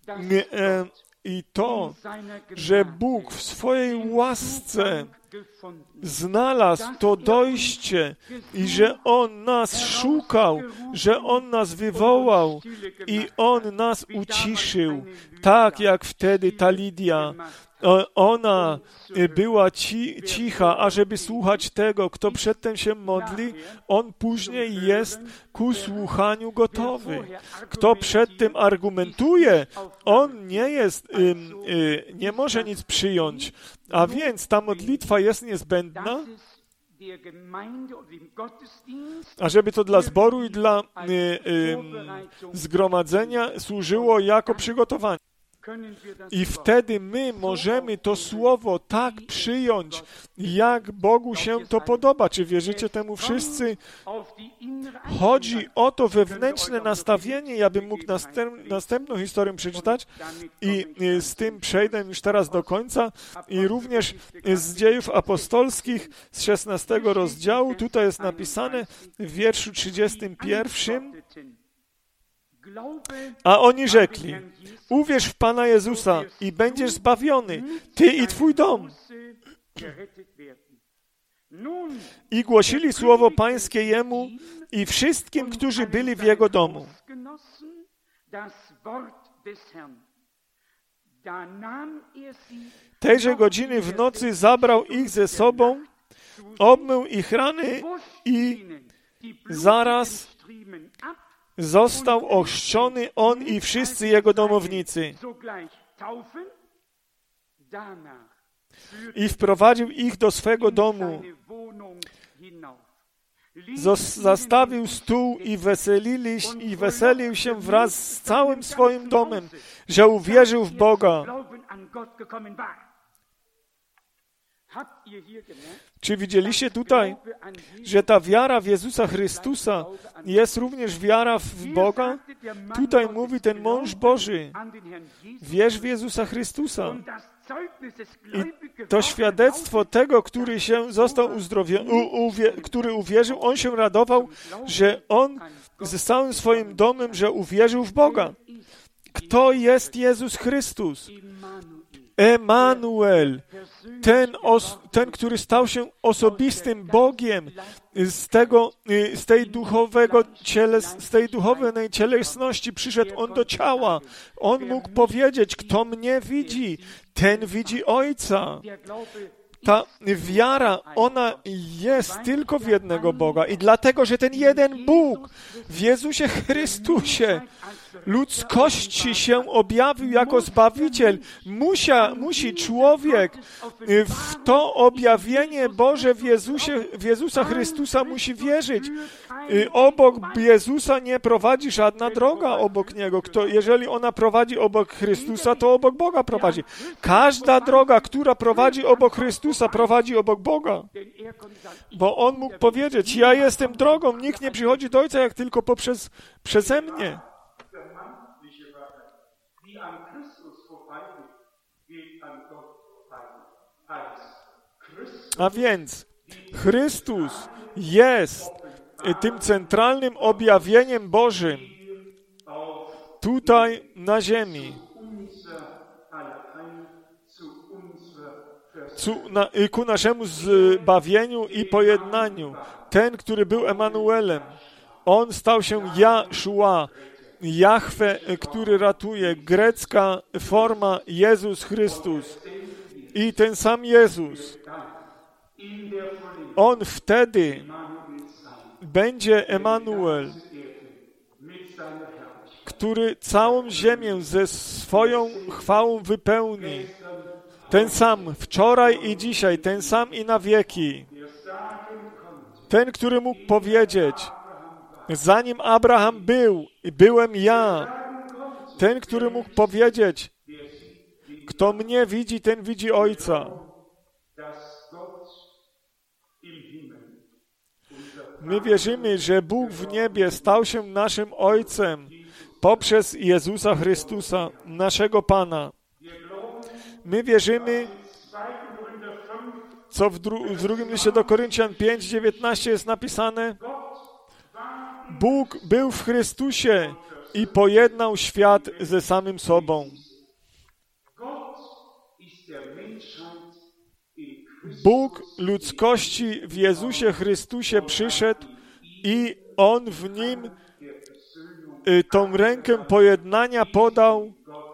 I to, że Bóg w swojej łasce znalazł to dojście i że On nas szukał, że On nas wywołał i On nas uciszył, tak jak wtedy ta Lidia. Ona była cicha, ażeby słuchać tego, kto przedtem się modli, on później jest ku słuchaniu gotowy. Kto przed tym argumentuje, on nie może nic przyjąć. A więc ta modlitwa jest niezbędna, ażeby to dla zboru i dla zgromadzenia służyło jako przygotowanie. I wtedy my możemy to słowo tak przyjąć, jak Bogu się to podoba. Czy wierzycie temu wszyscy? Chodzi o to wewnętrzne nastawienie. Ja bym mógł następną historię przeczytać i z tym przejdę już teraz do końca. I również z Dziejów Apostolskich z 16 rozdziału, tutaj jest napisane w wierszu 31, a oni rzekli, uwierz w Pana Jezusa i będziesz zbawiony, ty i twój dom. I głosili słowo Pańskie jemu i wszystkim, którzy byli w jego domu. Tejże godziny w nocy zabrał ich ze sobą, obmył ich rany i zaraz został ochrzczony on i wszyscy jego domownicy. I wprowadził ich do swego domu. Zastawił stół i weselił się wraz z całym swoim domem, że uwierzył w Boga. Czy widzieliście tutaj, że ta wiara w Jezusa Chrystusa jest również wiara w Boga? Tutaj mówi ten mąż Boży, wierz w Jezusa Chrystusa. I to świadectwo tego, który się został który uwierzył, on się radował, że on ze całym swoim domem, że uwierzył w Boga. Kto jest Jezus Chrystus? Emanuel, ten, który stał się osobistym Bogiem z tej duchowej cielesności przyszedł on do ciała. On mógł powiedzieć, kto mnie widzi, ten widzi Ojca. Ta wiara, ona jest tylko w jednego Boga i dlatego, że ten jeden Bóg w Jezusie Chrystusie ludzkości się objawił jako Zbawiciel. Musi człowiek w to objawienie Boże w Jezusa Chrystusa musi wierzyć. Obok Jezusa nie prowadzi żadna droga obok Niego. Jeżeli ona prowadzi obok Chrystusa, to obok Boga prowadzi. Każda droga, która prowadzi obok Chrystusa, prowadzi obok Boga. Bo On mógł powiedzieć, ja jestem drogą, nikt nie przychodzi do Ojca, jak tylko przeze mnie. A więc Chrystus jest tym centralnym objawieniem Bożym tutaj na ziemi. Ku naszemu zbawieniu i pojednaniu. Ten, który był Emanuelem, On stał się Jaszua, Jahwe, który ratuje. Grecka forma Jezus Chrystus. I ten sam Jezus, On wtedy będzie Emanuel, który całą ziemię ze swoją chwałą wypełni. Ten sam wczoraj i dzisiaj, ten sam i na wieki. Ten, który mógł powiedzieć, zanim Abraham był, byłem ja. Ten, który mógł powiedzieć, kto mnie widzi, ten widzi Ojca. My wierzymy, że Bóg w niebie stał się naszym Ojcem poprzez Jezusa Chrystusa, naszego Pana. My wierzymy, co w drugim liście do Koryntian 5:19 jest napisane. Bóg był w Chrystusie i pojednał świat ze samym sobą. Bóg ludzkości w Jezusie Chrystusie przyszedł i On w Nim tą rękę pojednania podał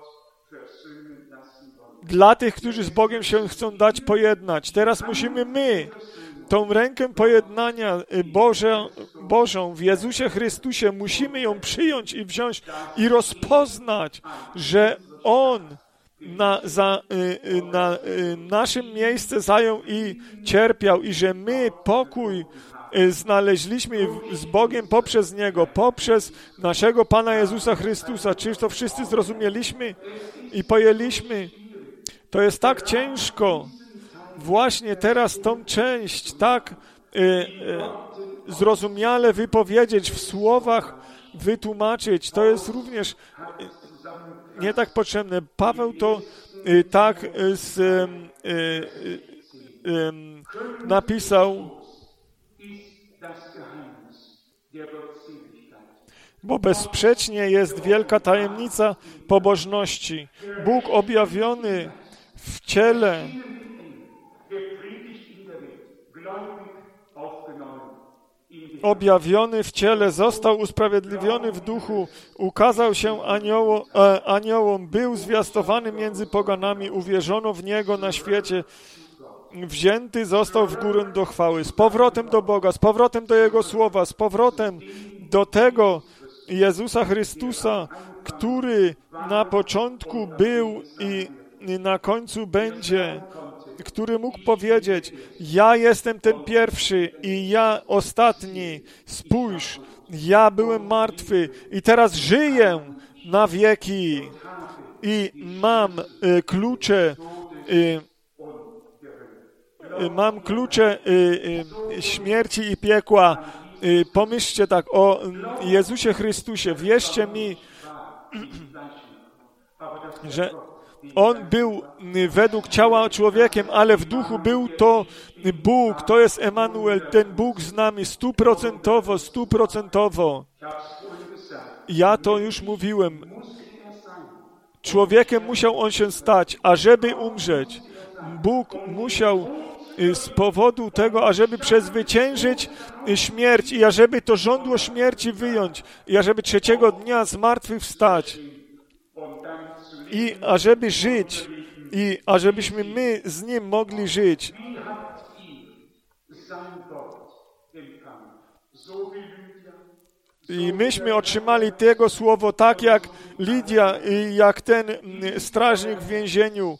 dla tych, którzy z Bogiem się chcą dać pojednać. Teraz musimy my tą rękę pojednania Bożą w Jezusie Chrystusie, musimy ją przyjąć i wziąć i rozpoznać, że On za naszym miejsce zajął i cierpiał i że my pokój znaleźliśmy z Bogiem poprzez Niego, poprzez naszego Pana Jezusa Chrystusa. Czyż to wszyscy zrozumieliśmy i pojęliśmy? To jest tak ciężko właśnie teraz tą część tak zrozumiale wypowiedzieć, w słowach wytłumaczyć. To jest również nie tak potrzebne. Paweł to tak napisał, bo bezsprzecznie jest wielka tajemnica pobożności. Bóg objawiony w ciele, został usprawiedliwiony w duchu, ukazał się aniołom, był zwiastowany między poganami, uwierzono w Niego na świecie, wzięty został w górę do chwały, z powrotem do Boga, z powrotem do Jego Słowa, z powrotem do tego Jezusa Chrystusa, który na początku był i na końcu będzie, który mógł powiedzieć, ja jestem ten pierwszy i ja ostatni, spójrz, ja byłem martwy i teraz żyję na wieki i mam klucze śmierci i piekła. Pomyślcie tak o Jezusie Chrystusie, wierzcie mi, że On był według ciała człowiekiem, ale w duchu był to Bóg, to jest Emanuel, ten Bóg z nami, 100%. Ja to już mówiłem. Człowiekiem musiał On się stać, ażeby umrzeć. Bóg musiał z powodu tego, ażeby przezwyciężyć śmierć i ażeby to żądło śmierci wyjąć i ażeby trzeciego dnia z martwych wstać i ażeby żyć i ażebyśmy my z Nim mogli żyć. I myśmy otrzymali tego słowo tak jak Lidia i jak ten strażnik w więzieniu.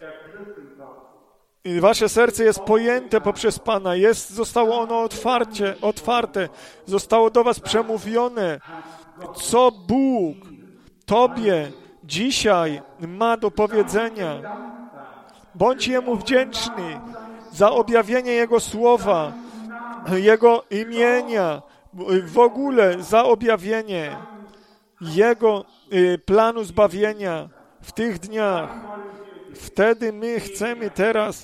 I wasze serce jest pojęte poprzez Pana. Zostało ono otwarte. Zostało do was przemówione. Co Bóg Tobie dzisiaj ma do powiedzenia. Bądź Jemu wdzięczny za objawienie Jego słowa, Jego imienia, w ogóle za objawienie Jego planu zbawienia w tych dniach. Wtedy my chcemy teraz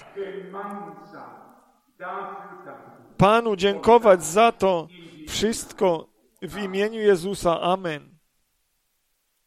Panu dziękować za to wszystko w imieniu Jezusa. Amen.